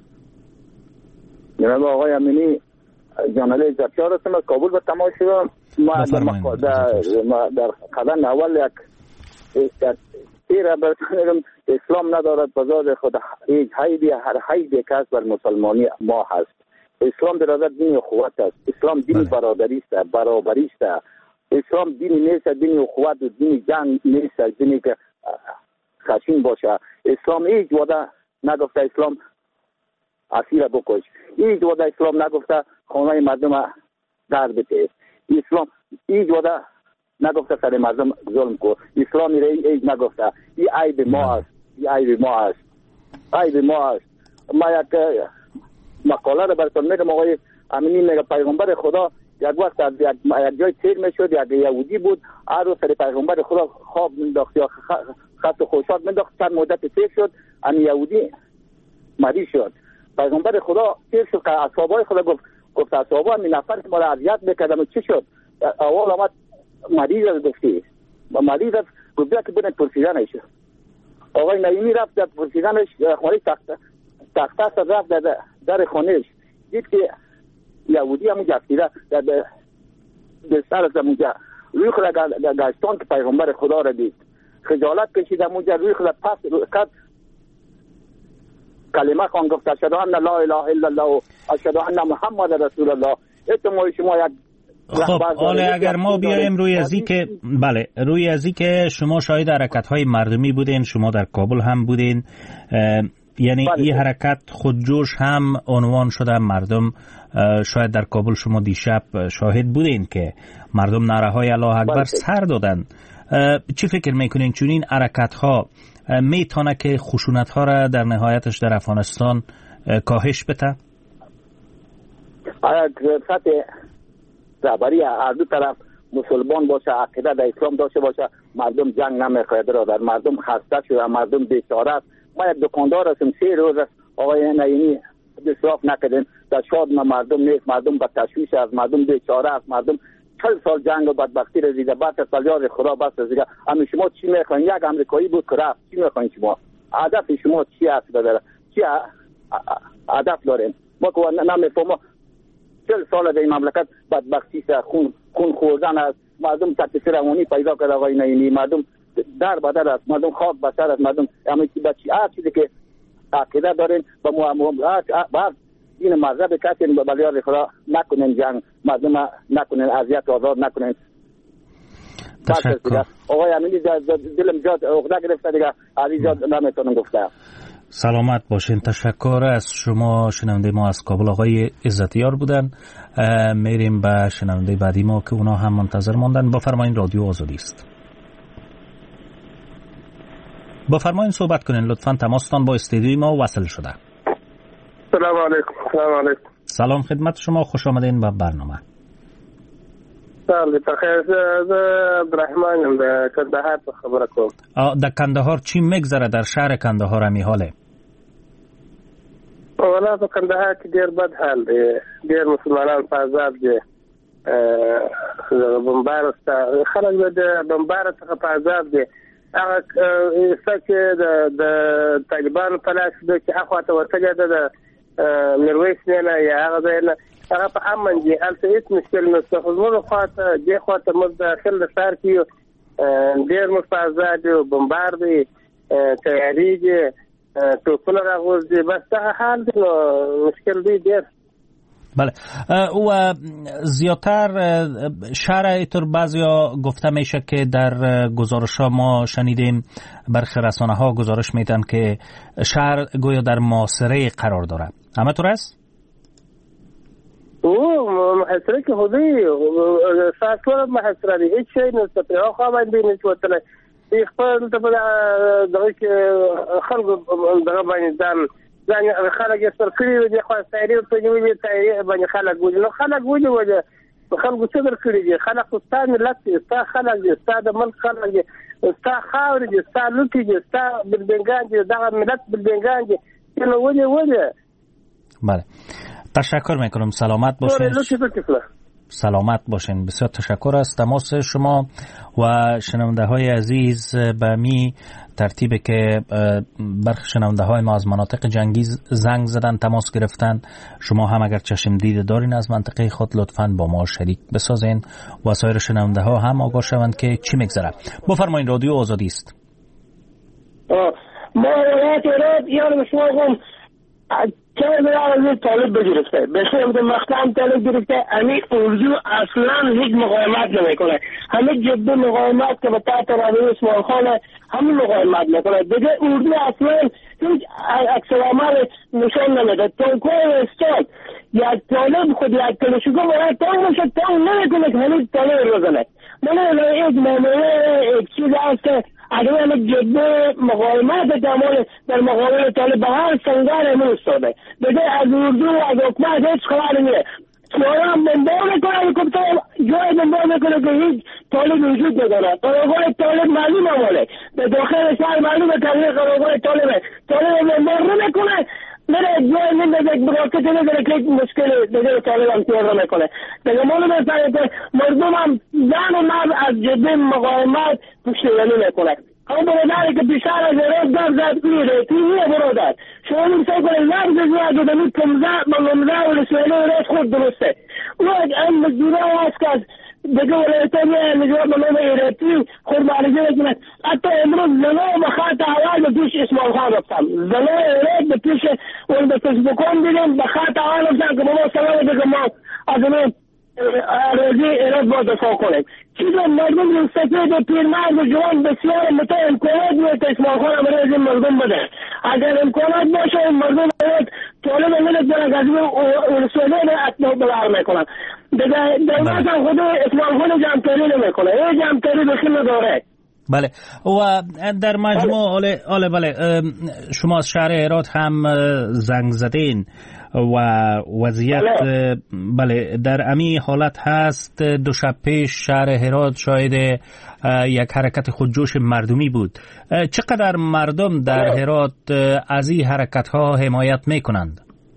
جناب آقای امینی، جنرال زفیار هستم از کابل به تماس شدم. ما در قدم اول یک تیر برسانم. اسلام ندارد بذات خود هیچ حیبی، هر حیبی که بر مسلمانی ما هست. اسلام برادر دین اخوت است. اسلام دین برادری است، برابری است. اسلام دین نیست دین اخوت و دین جنگ نیست، دینی که خشین باشه. اسلام هیچ وعده نگفته اسلام اسیر بکش، هیچ وعده اسلام نگفته خانه مردم در بده. اسلام هیچ وعده نگفته سر مردم ظلم کو. اسلام ای نگفته. این عیب ما است. عیب ما است. ما یک مقاله رو براتون میگم. آقای امینی میگه پیغمبر خدا یک وقت از یک جای تیر میشد، یک یهودی بود، هر روز سر پیغمبر خدا خواب مینداخت یا خط و خوشات مینداخت. چند مدت تیر شد، این یهودی مریض شد. پیغمبر خدا تیر شد که اصحابای خدا گفت اصحابا این نفر که ما را اذیت میکردم چی شد؟ اول آمد مریض از گفتی مریض از گفته که برن پرسیدنش. آقای نعیمی رفت در پرسیدنش خانه تخته رفت در خانهش دید که یهودی همون جفتیده در بستر از همونجا روی خود گشتان که پیغمبر خدا را دید، خجالت کشید همونجا روی خود پس کرد، کلمه خان گفت اشهد ان لا اله الا الله و اشهد ان محمد رسول الله. شما یک خب حالا اگر ما بیایم روی ازی که بله روی ازی که شما شاهد حرکت‌های مردمی بودین، شما در کابل هم بودین، یعنی این حرکت خودجوش هم عنوان شده، مردم شاید در کابل شما دیشب شاهد بودین که مردم نعره‌های الله اکبر سر دادن. چی فکر میکنین چون این حرکت‌ها میتونه که خشونت‌ها را در نهایتش در افغانستان کاهش بده؟ سطح رهبری هر دو طرف مسلمان باشه، عقیده در اسلام داشته باشه، مردم جنگ نمیخواد برادر. مردم خسته شده، مردم بیچاره است. ما یک دکاندار هستم 3 روز است آقای نعیمی اصراف نکردیم در شاد مردم نیست، مردم با تشویش است، مردم بیچاره است، مردم 40 سال جنگ و بدبختی رسیده، بعد از فریاد خدا بس رسیده. اما شما چی میخواین؟ یک امریکایی بود که رفت، چی میخواین شما؟ هدف شما چی است برادر؟ چی هدف دارین؟ ما که نمیفهمم. 40 سال در این مملکت بدبختی است، خون خوردن است، مردم تکلیف روانی پیدا کرده آقای نعیمی، مردم در بدر است، مردم خاک بسر است، مردم همین بچی هر چیزی که عقیده دارین با بعد این مذهب کسی به یاد خدا نکنین، جنگ مردم نکنین، اذیت آزاد نکنین. تشکر. آقای امینی دلم جاد عقده گرفته دیگه، علی جاد نمیتونم گفته. سلامت باشین. تشکر از شما. شنونده ما از کابل آقای عزتیار بودن. میریم به شنونده بعدی ما که اونا هم منتظر ماندن. بفرمایین، رادیو آزادی است. بفرمایین صحبت کنین لطفاً. تماستان با استودیوی ما وصل شده. سلام علیکم. سلام علیکم. سلام خدمت شما، خوش آمدین به برنامه. سلام بخیر. از عبدالرحمن در کندهار خبر کوم. در کندهار چی میگذره؟ در شهر کندهار همی حاله؟ والا په کندهار کې ډیر بد حال دی، ډیر مسلمانان په عذاب دي. بمبار خلک د بمبار څخه په عذاب دي. هغه چې د طالبانو په لاس کې چې اخواته ورتګه ده د میرویس نه یا هغه ځای نه هغه په امن دي، هلته هېڅ مشکل نشته. خو زموږ خواته دې خواته موږ داخل د ښار کې یو، ډېر موږ په عذاب یو، بمبار دی، تیاري دي، توپونه راغورځي، بس دغه حال دی، نو مشکل دی ډېر. بله. و زیادتر شهر اینطور بعضیا گفته میشه که در گزارش ها ما شنیدیم، برخی رسانه ها گزارش میدن که شهر گویا در محاصره قرار داره. همه طور است؟ محاصره که خودی ساعتور محاصره دی، هیچ شئی نسته پری آخوا باندې نیست وطنه خپل ته دغه خلق دغه باندې ځان خلک یې سر کړي دي، خو تایری په نیولې تایری باندې خلک وځي، نو خلک وځي وځي خلکو څه در کړي دي، خلک ستاسو ملت دي، ستاسو خلک دي، ستاسو د ملک خلک دي، ستاسو خاورې دي، ستاسو لوټي دي، ستاسو بلډینګان دي، دغه ملت بلډینګان دي، نو وځي. بله، تشکر میکنم. سلامت باشین. سلامت باشین. بسیار تشکر از تماس شما و شنونده های عزیز. به می ترتیبی که برخی شنونده های ما از مناطق جنگی زنگ زدن، تماس گرفتن، شما هم اگر چشم دیده دارین از منطقه خود لطفاً با ما شریک بسازین و سایر شنونده ها هم آگاه شوند که چی میگذره. بفرمایید، رادیو آزادی است. ما راد یارم شما گم چرا برای طالب بگرفته بسیار بوده مختم طالب گرفته. همین اردو اصلا هیچ مقاومت نمیکنه، همین جبه مقاومت که به تحت رهبری اسماعیل خان همین مقاومت نمیکنه دیگه. اردو اصلا هیچ عکس العمل نشان نمیده. تانکوی استاد یک طالب خود یک کلشگو برای تانگ باشه، تانگ نمیکنه که همین طالب رو بزنه. من یک معامله یک چیز هست اگر یک جدی مقاومت تمام در مقابل طالب به هر سنگار امون استاده بده از اردو و از حکومت هیچ خبر نیست شما منبع میکنه که جای منبع میکنه که هیچ طالب وجود نداره قرارداد طالب معلوم اوله به داخل شهر معلومه که قرارداد طالبه طالب منبع رو میکنه میره جای من یک براکت نداره که مشکل دیگه طالب هم پیدا میکنه دیگه معلومه که مردم هم زن و مرد از جدی مقاومت پشتیبانی میکنه اون برادری که بیشتر از ایراد در زد میره تویه برادر شما نمیسای کنه لبز زیاد و دمید 15 ولسویلی ایراد خود درسته اون این مجدوره هست که از دیگه ولایتانی نجواب نام ایراتی خود معرضی میکنه حتی امروز زنای بخط اول به پیش اسماعیل خان رفتم زنای ایراد به پیش اون به فیسبوکان دیدم بخط اول رفتم که بابا سلام دیگه ما از این راضی ایراد با دفاع کنیم چیز مردم رو سفید پیرمرد و جوان بسیار متا امکانات میاد که اسماعیل خان امروز این مردم بده اگر امکانات باشه این مردم ایراد طالب امید برای از این ولسویلی اتناب بلار میکنن دیگه دولت هم خود اسماعیل خان جمع‌تری نمیکنه این جمع‌تری بخیل داره بله و در مجموع بله شما از شهر هرات هم زنگ زدین و وضعیت بله در امی حالت هست. دو شب پیش شهر هرات شاهد یک حرکت خودجوش مردمی بود. چقدر مردم در هرات از این حرکت ها حمایت می کنند؟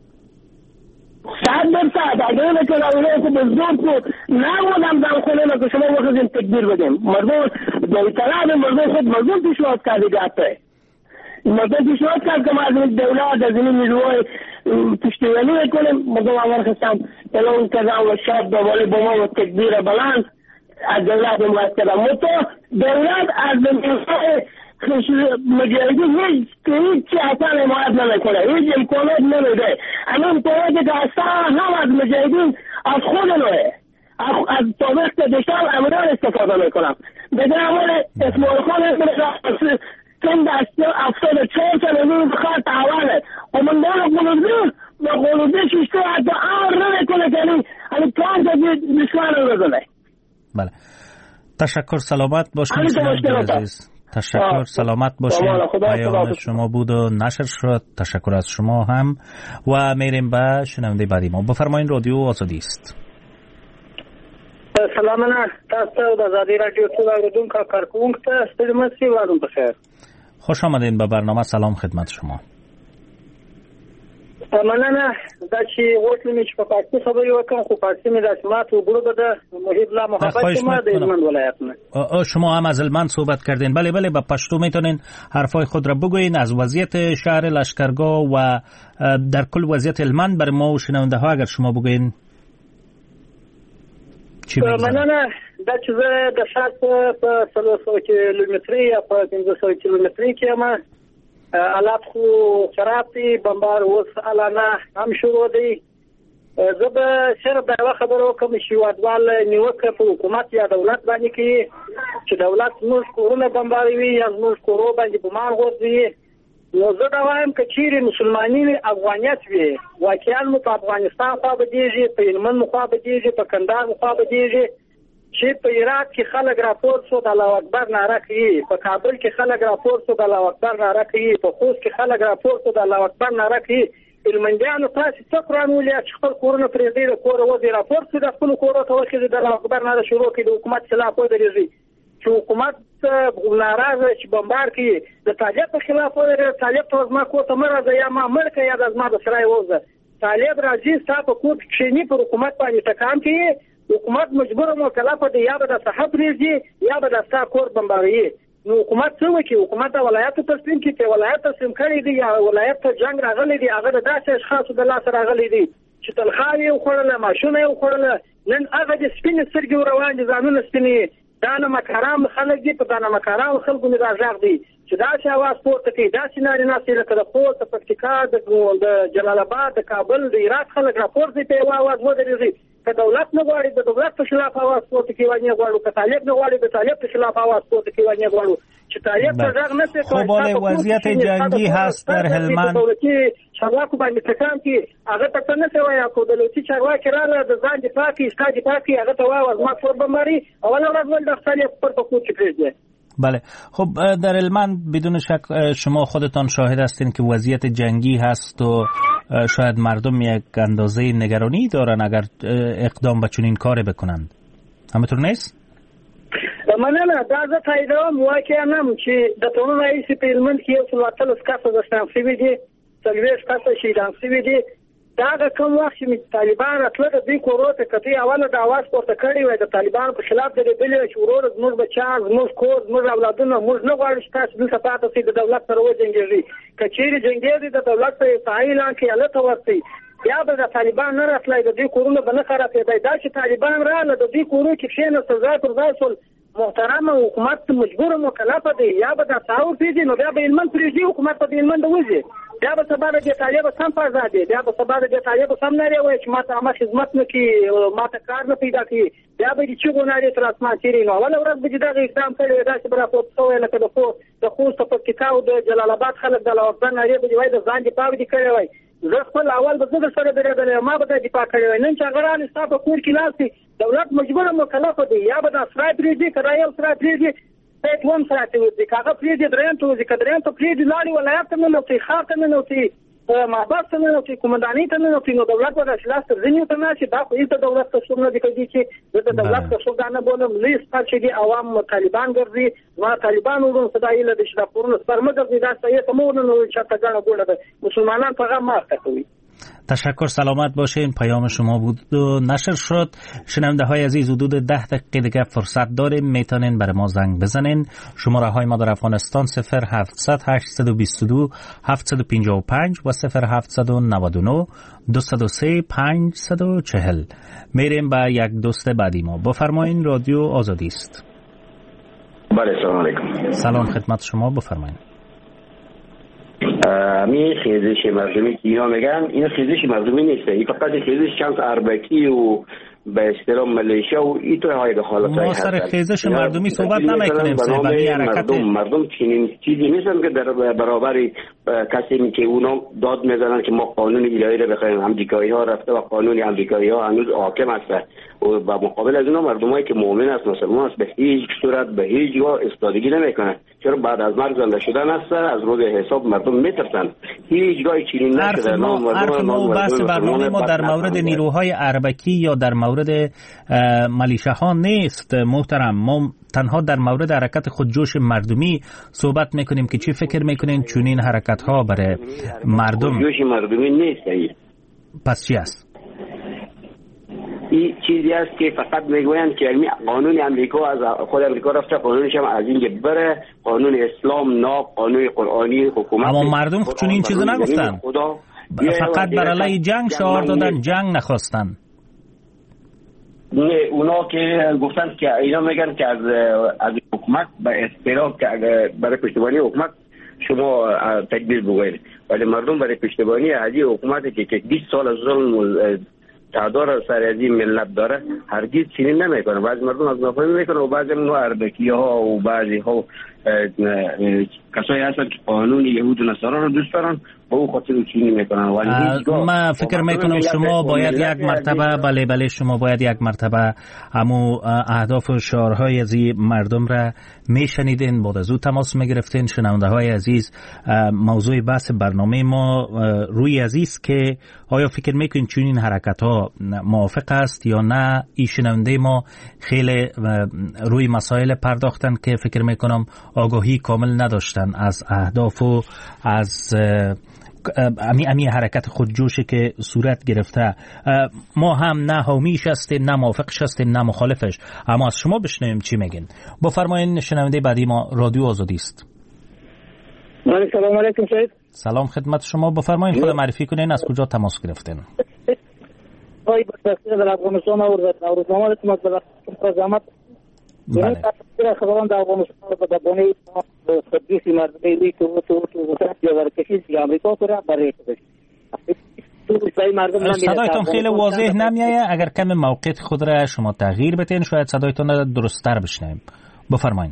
100% اگر نکنه اونه که بزرگ بود نبودم در خونه که شما بخوزیم تکبیر بدیم مردم در طلب مردم خود مردم پیشنهاد کردی گفته مردم پیشنهاد کرد که ما از این دولت از این نیروهای پشتیبانی میکنیم مردم اول خستم اعلام کردم و شب دوباره با ما و تکبیر بلند از دولت حمایت کردم مطمئن دولت از نیروهای مجاهدین هیچ چی اصلا حمایت نمیکنه هیچ امکانات نمیده اما امکاناتی که اصلا هم از مجاهدین از خود نوه از تابق دشتر امران استفاده میکنم بگه اول اسماعیل خان سند 74 سال نیم خط اوله و من دارم قلوبی شیشته حتی آر نمیکنه که این کار دشمن رو بزنه. بله تشکر سلامت باشین عزیز. تشکر سلامت باشین. پیام شما بود و نشر شد. تشکر از شما هم و میریم به شنونده بعدی ما. بفرمایین رادیو آزادی است. سلام نه تاسو د آزادی رادیو ټول کا کارکونکو ته ستړي وایم بخیر. خوش آمدین به برنامه. سلام خدمت شما. مننه دا چې وټل می چې په پاکستان خبرې وکم خو پاکستان می د اسمات و ګروپ د محیط الله محبت ما د هلمند ولایت نه. شما هم از هلمند صحبت کردین. بله بله به پشتو میتونین حرفای خود را بگوین از وضعیت شهر لشکرگاه و در کل وضعیت هلمند بر ما و شنونده ها اگر شما بگوین. مننه دا چې زه د شهر په 300 کیلومتري یا په 500 کیلومتري کې ما حالات خو خراب دي بمبار اوس اعلانه هم شروع دي زه به صرف دا خبرو کوم چې وادوال نیوکه په حکومت یا دولت باندې کې چې دولت موږ کورونه بمباروي یا موږ کورو باندې بمار غورځي نو زه دا وایم چې چیرې مسلمانۍ افغانیت وي واقعا مو په افغانستان خو به دیږي په هلمند خو به دیږي په کندهار خو به دیږي چې په عراق کې خلک راپور شو د الله اکبر ناره کوي په کابل کې خلک راپور شو د الله اکبر ناره کوي په خوست کې خلک راپور شو د الله اکبر ناره کوي هلمندیانو تاسو څه قرآن ولیا چې خپل کورونه پرېږدي د کور وځي راپور شو د خپل کورو ته وخت د الله اکبر ناره شروع کړي د حکومت خلاف ودرېږي چې حکومت ناراضه چې بمبار کوي د طالب په خلاف ودرېږي طالب ته زما کور ته مه راځه یا ما مړ کړه یا د زما د سرای ووځه طالب راځي ستا په کور کې کښېني پر حکومت باندې ټکان کوي حکومت مجبور مکلفه دی یا به د صحب ریزي یا به د ستا کور بمباروي نو حکومت څه وکړي حکومت د ولایت تسلیم کړي چې ولایت تسلیم کړي دي یا ولایت ته جنگ راغلی دی هغه د داسې اشخاصو د لاس راغلی دی چې تلخاوي وخوړله ماشونه یې وخوړله نن هغه د سپینې سترګې روان دي ځانونه سپینې دا نمک حرام خلک دي په دا نمک حرام خلکو مې دا غږ دی چې داسې اواز پورته کوي، داسې نارینه چې لکه د خوست، د پکتیکا، د جلال آباد، د کابل، د عراق خلک راپورته په یو اواز ودرېږي. که دولت نه غواړي د دولت په خلاف اواز پورته کوي ونې غواړو، که طالب نه غواړي د طالب په خلاف اواز پورته کوي ونې غواړو. چې طالب ته غږ نه شي خب حال وضعیت جنگی هست در هلمند چارواکو باندې ټکان کې هغه ته نه څه وایي، کو دولتي چارواکي رااله د ځان دفاع کې استا دفاع کې هغه ته وایي ما فور بماری اول ورځ ول د خپل پر پکو کې پریږدي. بله خب در هلمند بدون شک شما خودتان شاهد هستین که وضعیت جنگی هست و شاید مردم یک اندازه نگرانی دارن اگر اقدام به چنین کار بکنند. همینطور نیست؟ مننه. دا زه تاییدوم واقعا هم چې د تړون رئیس په هلمند کې 130 کسه دستان شوي دي، 40 کسه شهیدان شوي دي. دا هغه کوم وخت چې طالبان راتله د دوی کورو ته کتې اوله د اواز پورته کړی وای د طالبانو په خلاف درېدلې چې ورور زموږ بچیان، زموږ کور، زموږ اولادونه، موږ نه غواړو چې تاسو دلته پاتې شئ د دولت سره وجنګېږئ. که چیرې جنګېږئ د دولت په اتحادیې اعلان کړي هلته ورسئ، بیا به د طالبان نه راتلی، د دوی کورونه به نه خرابېدی. دا چې طالبان راغله د دوی کورو کې کښېناستل، ځای پر ځای شول، محترمه حکومت مجبور مکلفه دی یا به د تعاون پیږي، نو بیا به هلمند پرېږدي، حکومت به د هلمند وځي. بیا به سبا د دې طالب سم په ازادي، بیا به سبا د دې طالب سم نارې وایي چې ماته عامه خدمت نه کوي، ماته کار نه پیدا کوي، بیا به دې چیغو نارې تر اسمان تېري. نو اوله ورځ به چې دغه اقدام کړی وای داسې به راپورته شوی لکه د خوست، د پکتیکا او د جلال آباد خلک د الله اکبر نارې به دې وایي د ځان دفاع به دې کړی وای. زه خپل اول به زه در سره درېدلی ما به دا دفاع کړی وای. نن چې هغه رالې ستا په کور کې ناست دولت مجبوره مکلفه دی، یا به دا سرای پرېږدي، که دا یو سرای پرېږدي ته دوم سرای ته وځي، که هغه پرېږدي درېیم ته وځي، که درېیم ته پرېږدي لاړې ولایت ته ننوتي، ښار ته ننوتي، محبس ته ننوتي، قومندانۍ ته ننوتي، نو دولت به داسې لاس تر زنې ورته ناست شي. دا خو هېڅ د دولت تصوب نه دی کړي چې زه د دولت تصوب دا نه بولم. لوی سپر چې دي عوام طالبان ګرځي، زما طالبان وروڼو ته دا هیله ده چې دا کورونه سپر مه ګرځي، دا صحیح ته مه ورننوئ، چېرته ګڼه ګوڼه ده، مسلمانان په غم مه اخته کوي. تشکر، سلامت باشین. پیام شما بود و نشر شد. شنونده های عزیز حدود 10 دقیقه دیگه فرصت داریم، میتونین برای ما زنگ بزنین. شماره های ما در افغانستان 0700 822 755 و 0799 203 540. میریم با یک دوست بعدی ما. بفرمایین، رادیو آزادی است. بله، سلام علیکم. سلام خدمت شما، بفرمایین. می خیزش مردمی که اینا میگن این خیزش مردمی نیست، این فقط خیزش چند اربکی و به اصطلاح ملیشه و این تو های دخالت‌های ما سر خیزش مردمی صحبت نمی‌کنیم، سربانی حرکت مردم چنین چیزی نیستن که در برابر کسی که اونا داد میزنن که ما قانون الهی رو بخوایم. امریکایی‌ها رفته و قانون امریکایی‌ها هنوز حاکم است و با مقابل از اونا مردمایی که مؤمن است، مسلمان است، به هیچ صورت به هیچ جا ایستادگی نمیکنن. چرا بعد از مرگ زنده شدن است، از روز حساب مردم میترسن. هیچ جای چنین نشده. حرف ما بحث برنامه ما در مورد نیروهای اربکی یا در مورد ملیشه ها نیست محترم. ما تنها در مورد حرکت خودجوش مردمی صحبت میکنیم که چی فکر میکنین چونین حرکت ها برای مردم. خودجوش مردمی نیست. پس چی است؟ این چیزی است که فقط میگویند که قانون امریکا از خود امریکا رفته، قانونش هم از این بره، قانون اسلام نه، قانون قرآنی حکومت. اما مردم چون این چیزو نگفتن، فقط برای جنگ شعار دادن، جنگ نخواستن. نه، اونا که گفتن که اینا میگن که از حکومت به استراق که برای پشتیبانی حکومت شما تدبیر بگوید، ولی مردم برای پشتیبانی از حکومتی که 20 سال از ظلم تعداد سر از این ملت داره هرگز چنین نمیکنه. بعضی مردم از نافرمانی میکنه و بعضی اونها اربکی ها و بعضی ها کسایی هستن که قانون یهود و نصارا رو دوست دارن با او خاطر چنین میکنن. ولی من فکر میکنم شما باید یک مرتبه بله شما باید یک مرتبه همو اهداف و شعارهای از این مردم را میشنیدین، بعد از او تماس میگرفتین. شنونده های عزیز، موضوع بحث برنامه ما روی عزیز که آیا فکر میکنین چون این حرکت ها موافق است یا نه. این شنونده ما خیلی روی مسائل پرداختن که فکر میکنم آگاهی کامل نداشتن از اهداف و از امی حرکت خودجوشی که صورت گرفته. ما هم نه حامیش هستیم، نه موافقش هستیم، نه مخالفش. اما از شما بشنویم چی میگین. بفرمایین. شنونده بعدی ما رادیو آزادی است. سلام علیکم شهید. سلام خدمت شما، بفرمایین خود معرفی کنین، از کجا تماس گرفتین؟ وای بس در افغانستان روزنامه رسمت یعنی تاثیر خبران در افغانستان به دبانه خودگیسی مردمی که تو جوارکشی سی آمریکا کرده برای خودش. صدایتون خیلی واضح نمیایه. اگر کم موقعیت خود را شما تغییر بدین شاید صدایتون درست‌تر بشنویم. بفرمایید.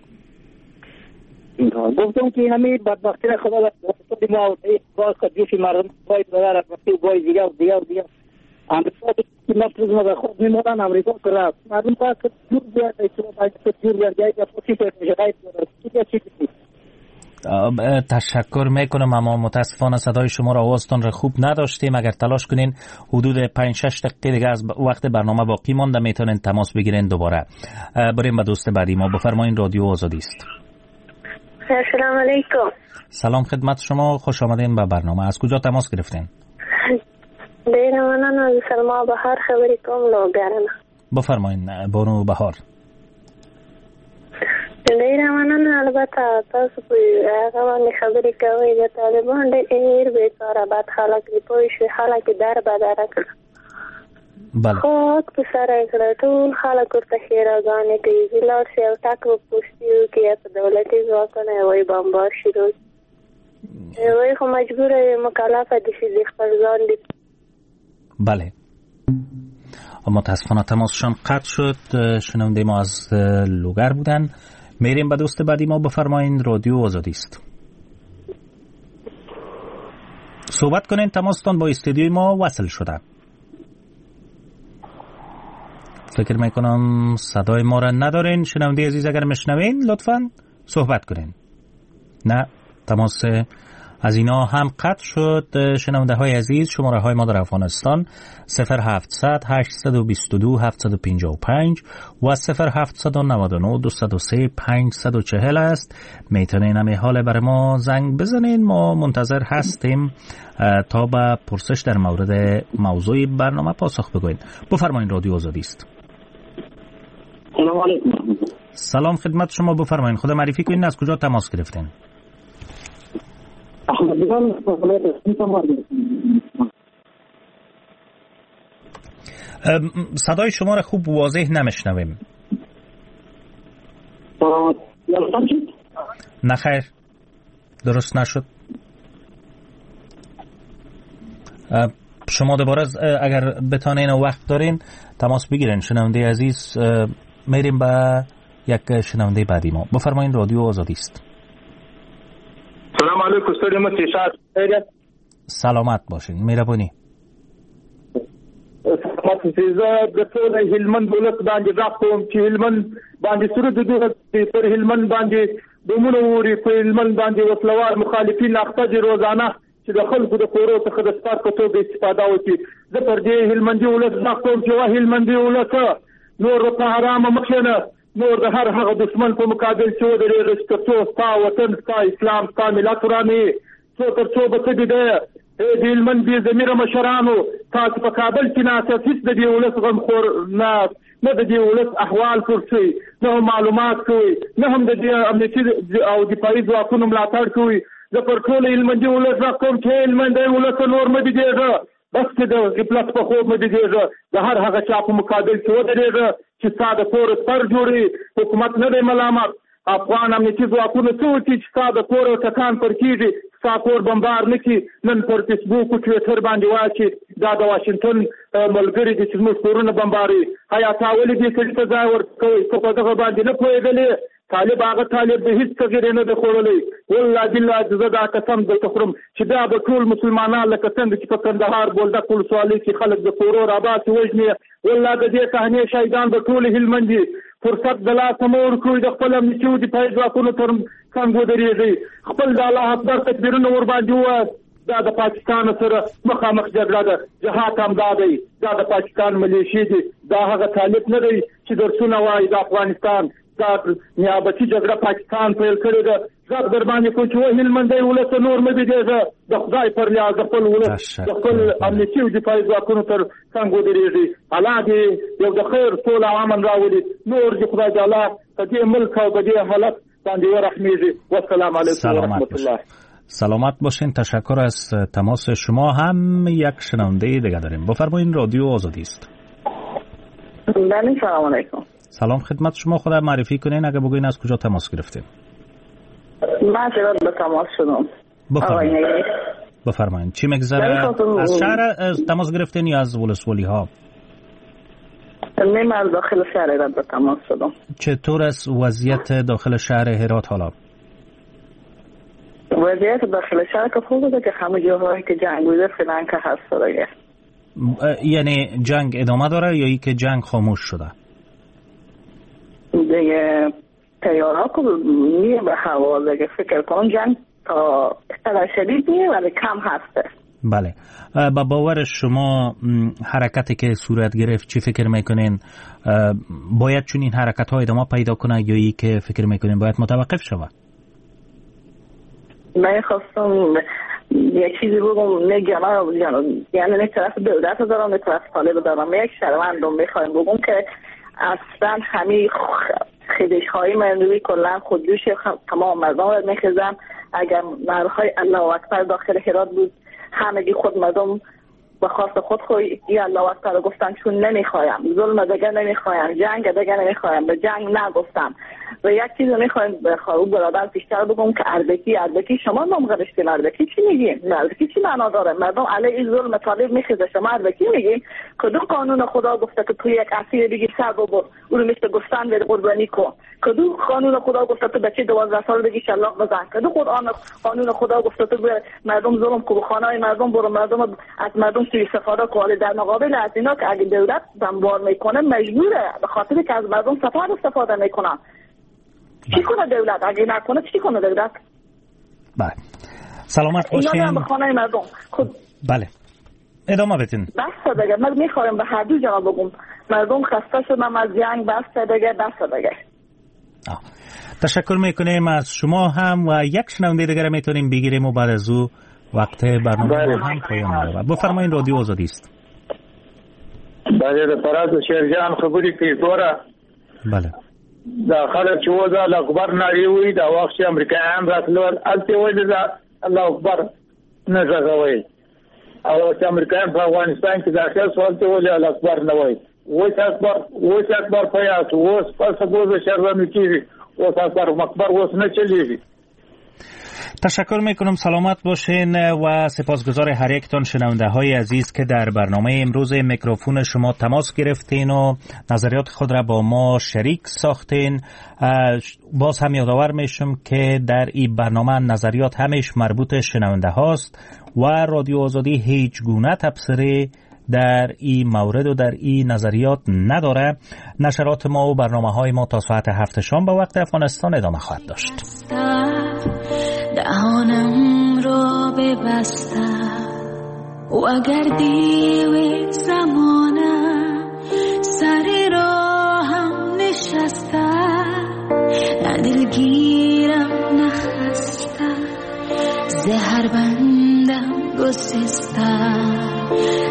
گفتم که همین بدبختی را خدا ما باز خودگیسی مردم باید برای باید دیگه آمریکا که نفرز ما به خود میمونن آمریکا کرد مردم باید که دور بیاد ایشون باید که دور بیاد جایی که پوچی که شکایت کنه. تشکر میکنم اما متاسفانه صدای شما را آوازتان را خوب نداشتیم. اگر تلاش کنین حدود 5-6 دقیقه دیگه از وقت برنامه باقی مانده میتونین تماس بگیرین دوباره. بریم به دوست بعدی ما. بفرمایین رادیو آزادی است. السلام علیکم. سلام خدمت شما، خوش آمدین به برنامه. از کجا تماس گرفتین؟ دیر منان از سلما بهار خبری کوم لوګرنه. بفرمایین بانو بهار. دیر منان البته تاسو په هغه باندې خبرې کوي د طالبان ډېر بیکاره بد خلک دی پوه شي خلک در بدره کړ. بله. خو په سره کړه ټول خلک ورته ښېراګانې کوي لاړ شي او ټک وپوښتي وکړي په دولتي ځواکونه وایي بمبار شروع وایي خو مجبوره مکلفه دي چې د خپل ځان دي. بله. متاسفانه تماسشان قطع شد. شنونده ما از لوگر بودن. میریم به دوست بعدی ما. بفرمایین رادیو آزادی است. صحبت کنین. تماستان با استودیوی ما وصل شده. فکر میکنم صدای ما را ندارین. شنونده عزیز اگر مشنوین لطفاً صحبت کنین. نه تماس از اینا هم قطع شد. شنونده های عزیز شماره های ما در افغانستان 0700 822 755 و 0799 203 540 است. میتونین همه حال برای ما زنگ بزنین. ما منتظر هستیم تا به پرسش در مورد موضوع برنامه پاسخ بگوین. بفرمایین رادیو آزادی است. سلام علیکم. سلام خدمت شما. بفرمایین خدا معرفی کنین. از کجا تماس گرفتین؟ صدای شما را خوب واضح نمیشنویم. نخیر درست نشد. شما دوباره اگر بتانین و وقت دارین تماس بگیرین. شنونده عزیز میریم به یک شنونده بعدی ما. بفرمایین رادیو آزادی است. سلام علیکم. سلامت باشین. مهربانی. د ټول هلمند ولس باندې راکوم چې هلمند باندې سرود دوه پر هلمند باندې دومره ووري په هلمند باندې وسلوار مخالفین اخته دي روزانه چې د خلکو د کورو څخه د سپارت په توګه استفاده وکړي. زه پر دې هلمندي ولس راکوم چې وا هلمندي ولس نور په حرامه مخینه نور د هر هغه دشمن په مقابل چې ودرېږي چې څو ستا وطن ستا اسلام ستا ملت ورانوي څو تر څو به څه دي د هلمند بې ضمیره مشرانو تاسو په کابل کې ناست هېڅ د دې ولس غمخور نه د دې ولس احوال پرسئ نه هم معلومات کوئ نه هم د دې امنیتي او دفاعي ځواکونو ملاتړ کوئ. زه پر ټولو هلمندي ولس راکوم چې هلمندی ولس نور مه بېدېږه بس چې د غفلت په خوب مه بېدېږه د هر هغه چا په مقابل کې ودرېږه چې ستا د کور سر جوړوي. حکومت نه دی ملامت. افغان امنیتي ځواکونه څه وکړي چې ستا د کور ټکان پر کېږي ستا کور بمبار نه کړي. نن پر فیسبوک او ټویټر باندې وایي چې دا د واشنګټن ملګري دي چې زموږ کورونه بمباروي. ایا تا ولې دې سړي ته ځای ورکوئ؟ که په دغه باندې نه پوهېدلې طالب هغه طالب د هیڅ تغیر نه دی خوړلی. والله بالله زه دا قسم درته خورم چې دا به ټول مسلمانان لکه څنګه چې په کندهار بولدک ولسوالۍ کې خلک د کورو راباسي وژني والله د دې صحنې شهیدان به ټول هلمند دي. فرصت د لاسه مه ورکوئ. د خپل امنیتي او دفاعي ځواکونو تر څنګ ودرېږئ. خپل د الله اکبر تکبیرونه ورباندې ووایاست. دا د پاکستان سره مخامخ جګړه ده. جهاد هم دا دی. دا د پاکستان ملیشې دي. دا هغه طالب نه دی چې درسونه وایي د افغانستان. دا نیابتي جګړه پاکستان پیل کړې ده. غږ در باندې کوم چې وایي هلمندی ولس نور مه بېدېږه. د خدای پر لیاز د خپل ولس د خپل امنیتي او دفاعي ځواکونو تر څنګ ودرېږي. الله دې یو د خیر سوله او امن راولي. نور دې خدای تعالی په دې ملک او په دې حالت باندې ورحمېږي. والسلام علیکم ورحمت الله. سلامت باشین. تشکر از تماس شما. هم یک شنونده دیگه داریم. بفرمایین رادیو آزادی است. بله سلام علیکم. سلام خدمت شما، خود معرفی کنین اگه بگوین از کجا تماس گرفتین؟ من شدم به تماس شدم. بفرمایین چی مگذره؟ از شهر تماس گرفتین یا از ولسوالی ها؟ من از داخل شهر هرات به تماس شدم. چطور است وضعیت داخل شهر هرات حالا؟ وضعیت داخل شهر که خوب بوده که همه جاهایی که جنگ بوده فعلا که هست دیگه. یعنی جنگ ادامه داره یا ای که جنگ خاموش شده؟ دیگه تیارها که میه به هوا دیگه فکر کنم جنگ تا اقتدار شدید میه ولی کم هسته. بله. با باور شما حرکتی که صورت گرفت چی فکر میکنین؟ باید چون این حرکت ها ادامه پیدا کنه یا ای که فکر میکنین باید متوقف شود؟ من خواستم یک چیزی بگم، نه جناب یعنی نه طرف دولت دارم نه طرف طالب دارم، یک شهروندم میخوایم بگم که اصلا همه خیدش های معنوی کلا خودجوش تمام مردم میخزم. اگر مرهای الله اکبر داخل هرات بود همگی خود مردم به خواست خود یا الله اکبر گفتن چون نمیخوایم ظلم دیگه نمیخوایم جنگ دیگه نمیخوایم به جنگ نگفتم. و یک چیز میخوایم به خانم برادر پیشتر بگم که اردکی شما نام گذاشتین، اردکی چی میگین؟ اردکی چی معنا داره؟ مردم علیه ظلم طالب میخیزه، شما اردکی میگین؟ کدوم قانون خدا گفته که تو یک اسیر بگی سر ببر اونو مثل گفتن به قربانی کن؟ کدوم قانون خدا گفته تو بچه 12 سال بگی شلاق بزن؟ کدوم قانون خدا گفته تو به مردم ظلم کو، خانه‌های مردم برو مردم از مردم سوء استفاده کنه؟ در مقابل از اینا که اگه دولت دنبال میکنه مجبوره به خاطر که از مردم استفاده میکنن. چی کنه دولت؟ اگه نکنه چی کنه دولت؟ بله. سلامت باشین. اینا به خانه مردم. بله. ادامه بدین. بس دیگه من میخوام به هر دو جناب بگم مردم خسته شدن از جنگ، بس دیگه. تشکر میکنیم از شما هم و یک شنونده دیگر میتونیم بگیریم و بعد از او وقت برنامه هم پایان می‌یابد. بفرمایید رادیو آزادی است. بله فراز شیرجان خبری پیش دوره. بله. دا خلک چې وځه الله اکبر ناری وي دا وخت چې امریکایان راتلل الته وایي دا الله اکبر نه غوي او چې امریکایان په افغانستان کې داخل سوال ته وایي الله اکبر نه وایي وایي اکبر پیاس اوس پس بوزه شرم کیږي اوس اکبر مکبر اوس نه چلیږي. تشکر میکنم، سلامت باشین و سپاسگزار هر یکتان شنونده های عزیز که در برنامه امروز میکروفون شما تماس گرفتین و نظریات خود را با ما شریک ساختین. باز هم یادآور میشم که در این برنامه نظریات همیش مربوط شنونده هاست و رادیو آزادی هیچ گونه تبصره در این مورد و در این نظریات نداره. نشرات ما و برنامه های ما تا ساعت 7 شام به وقت افغانستان ادامه خواهد داشت. دهانم را ببستم و اگر دیو زمانم سر راهم نشستم نه دلگیرم نخستم زهر بندم گسستم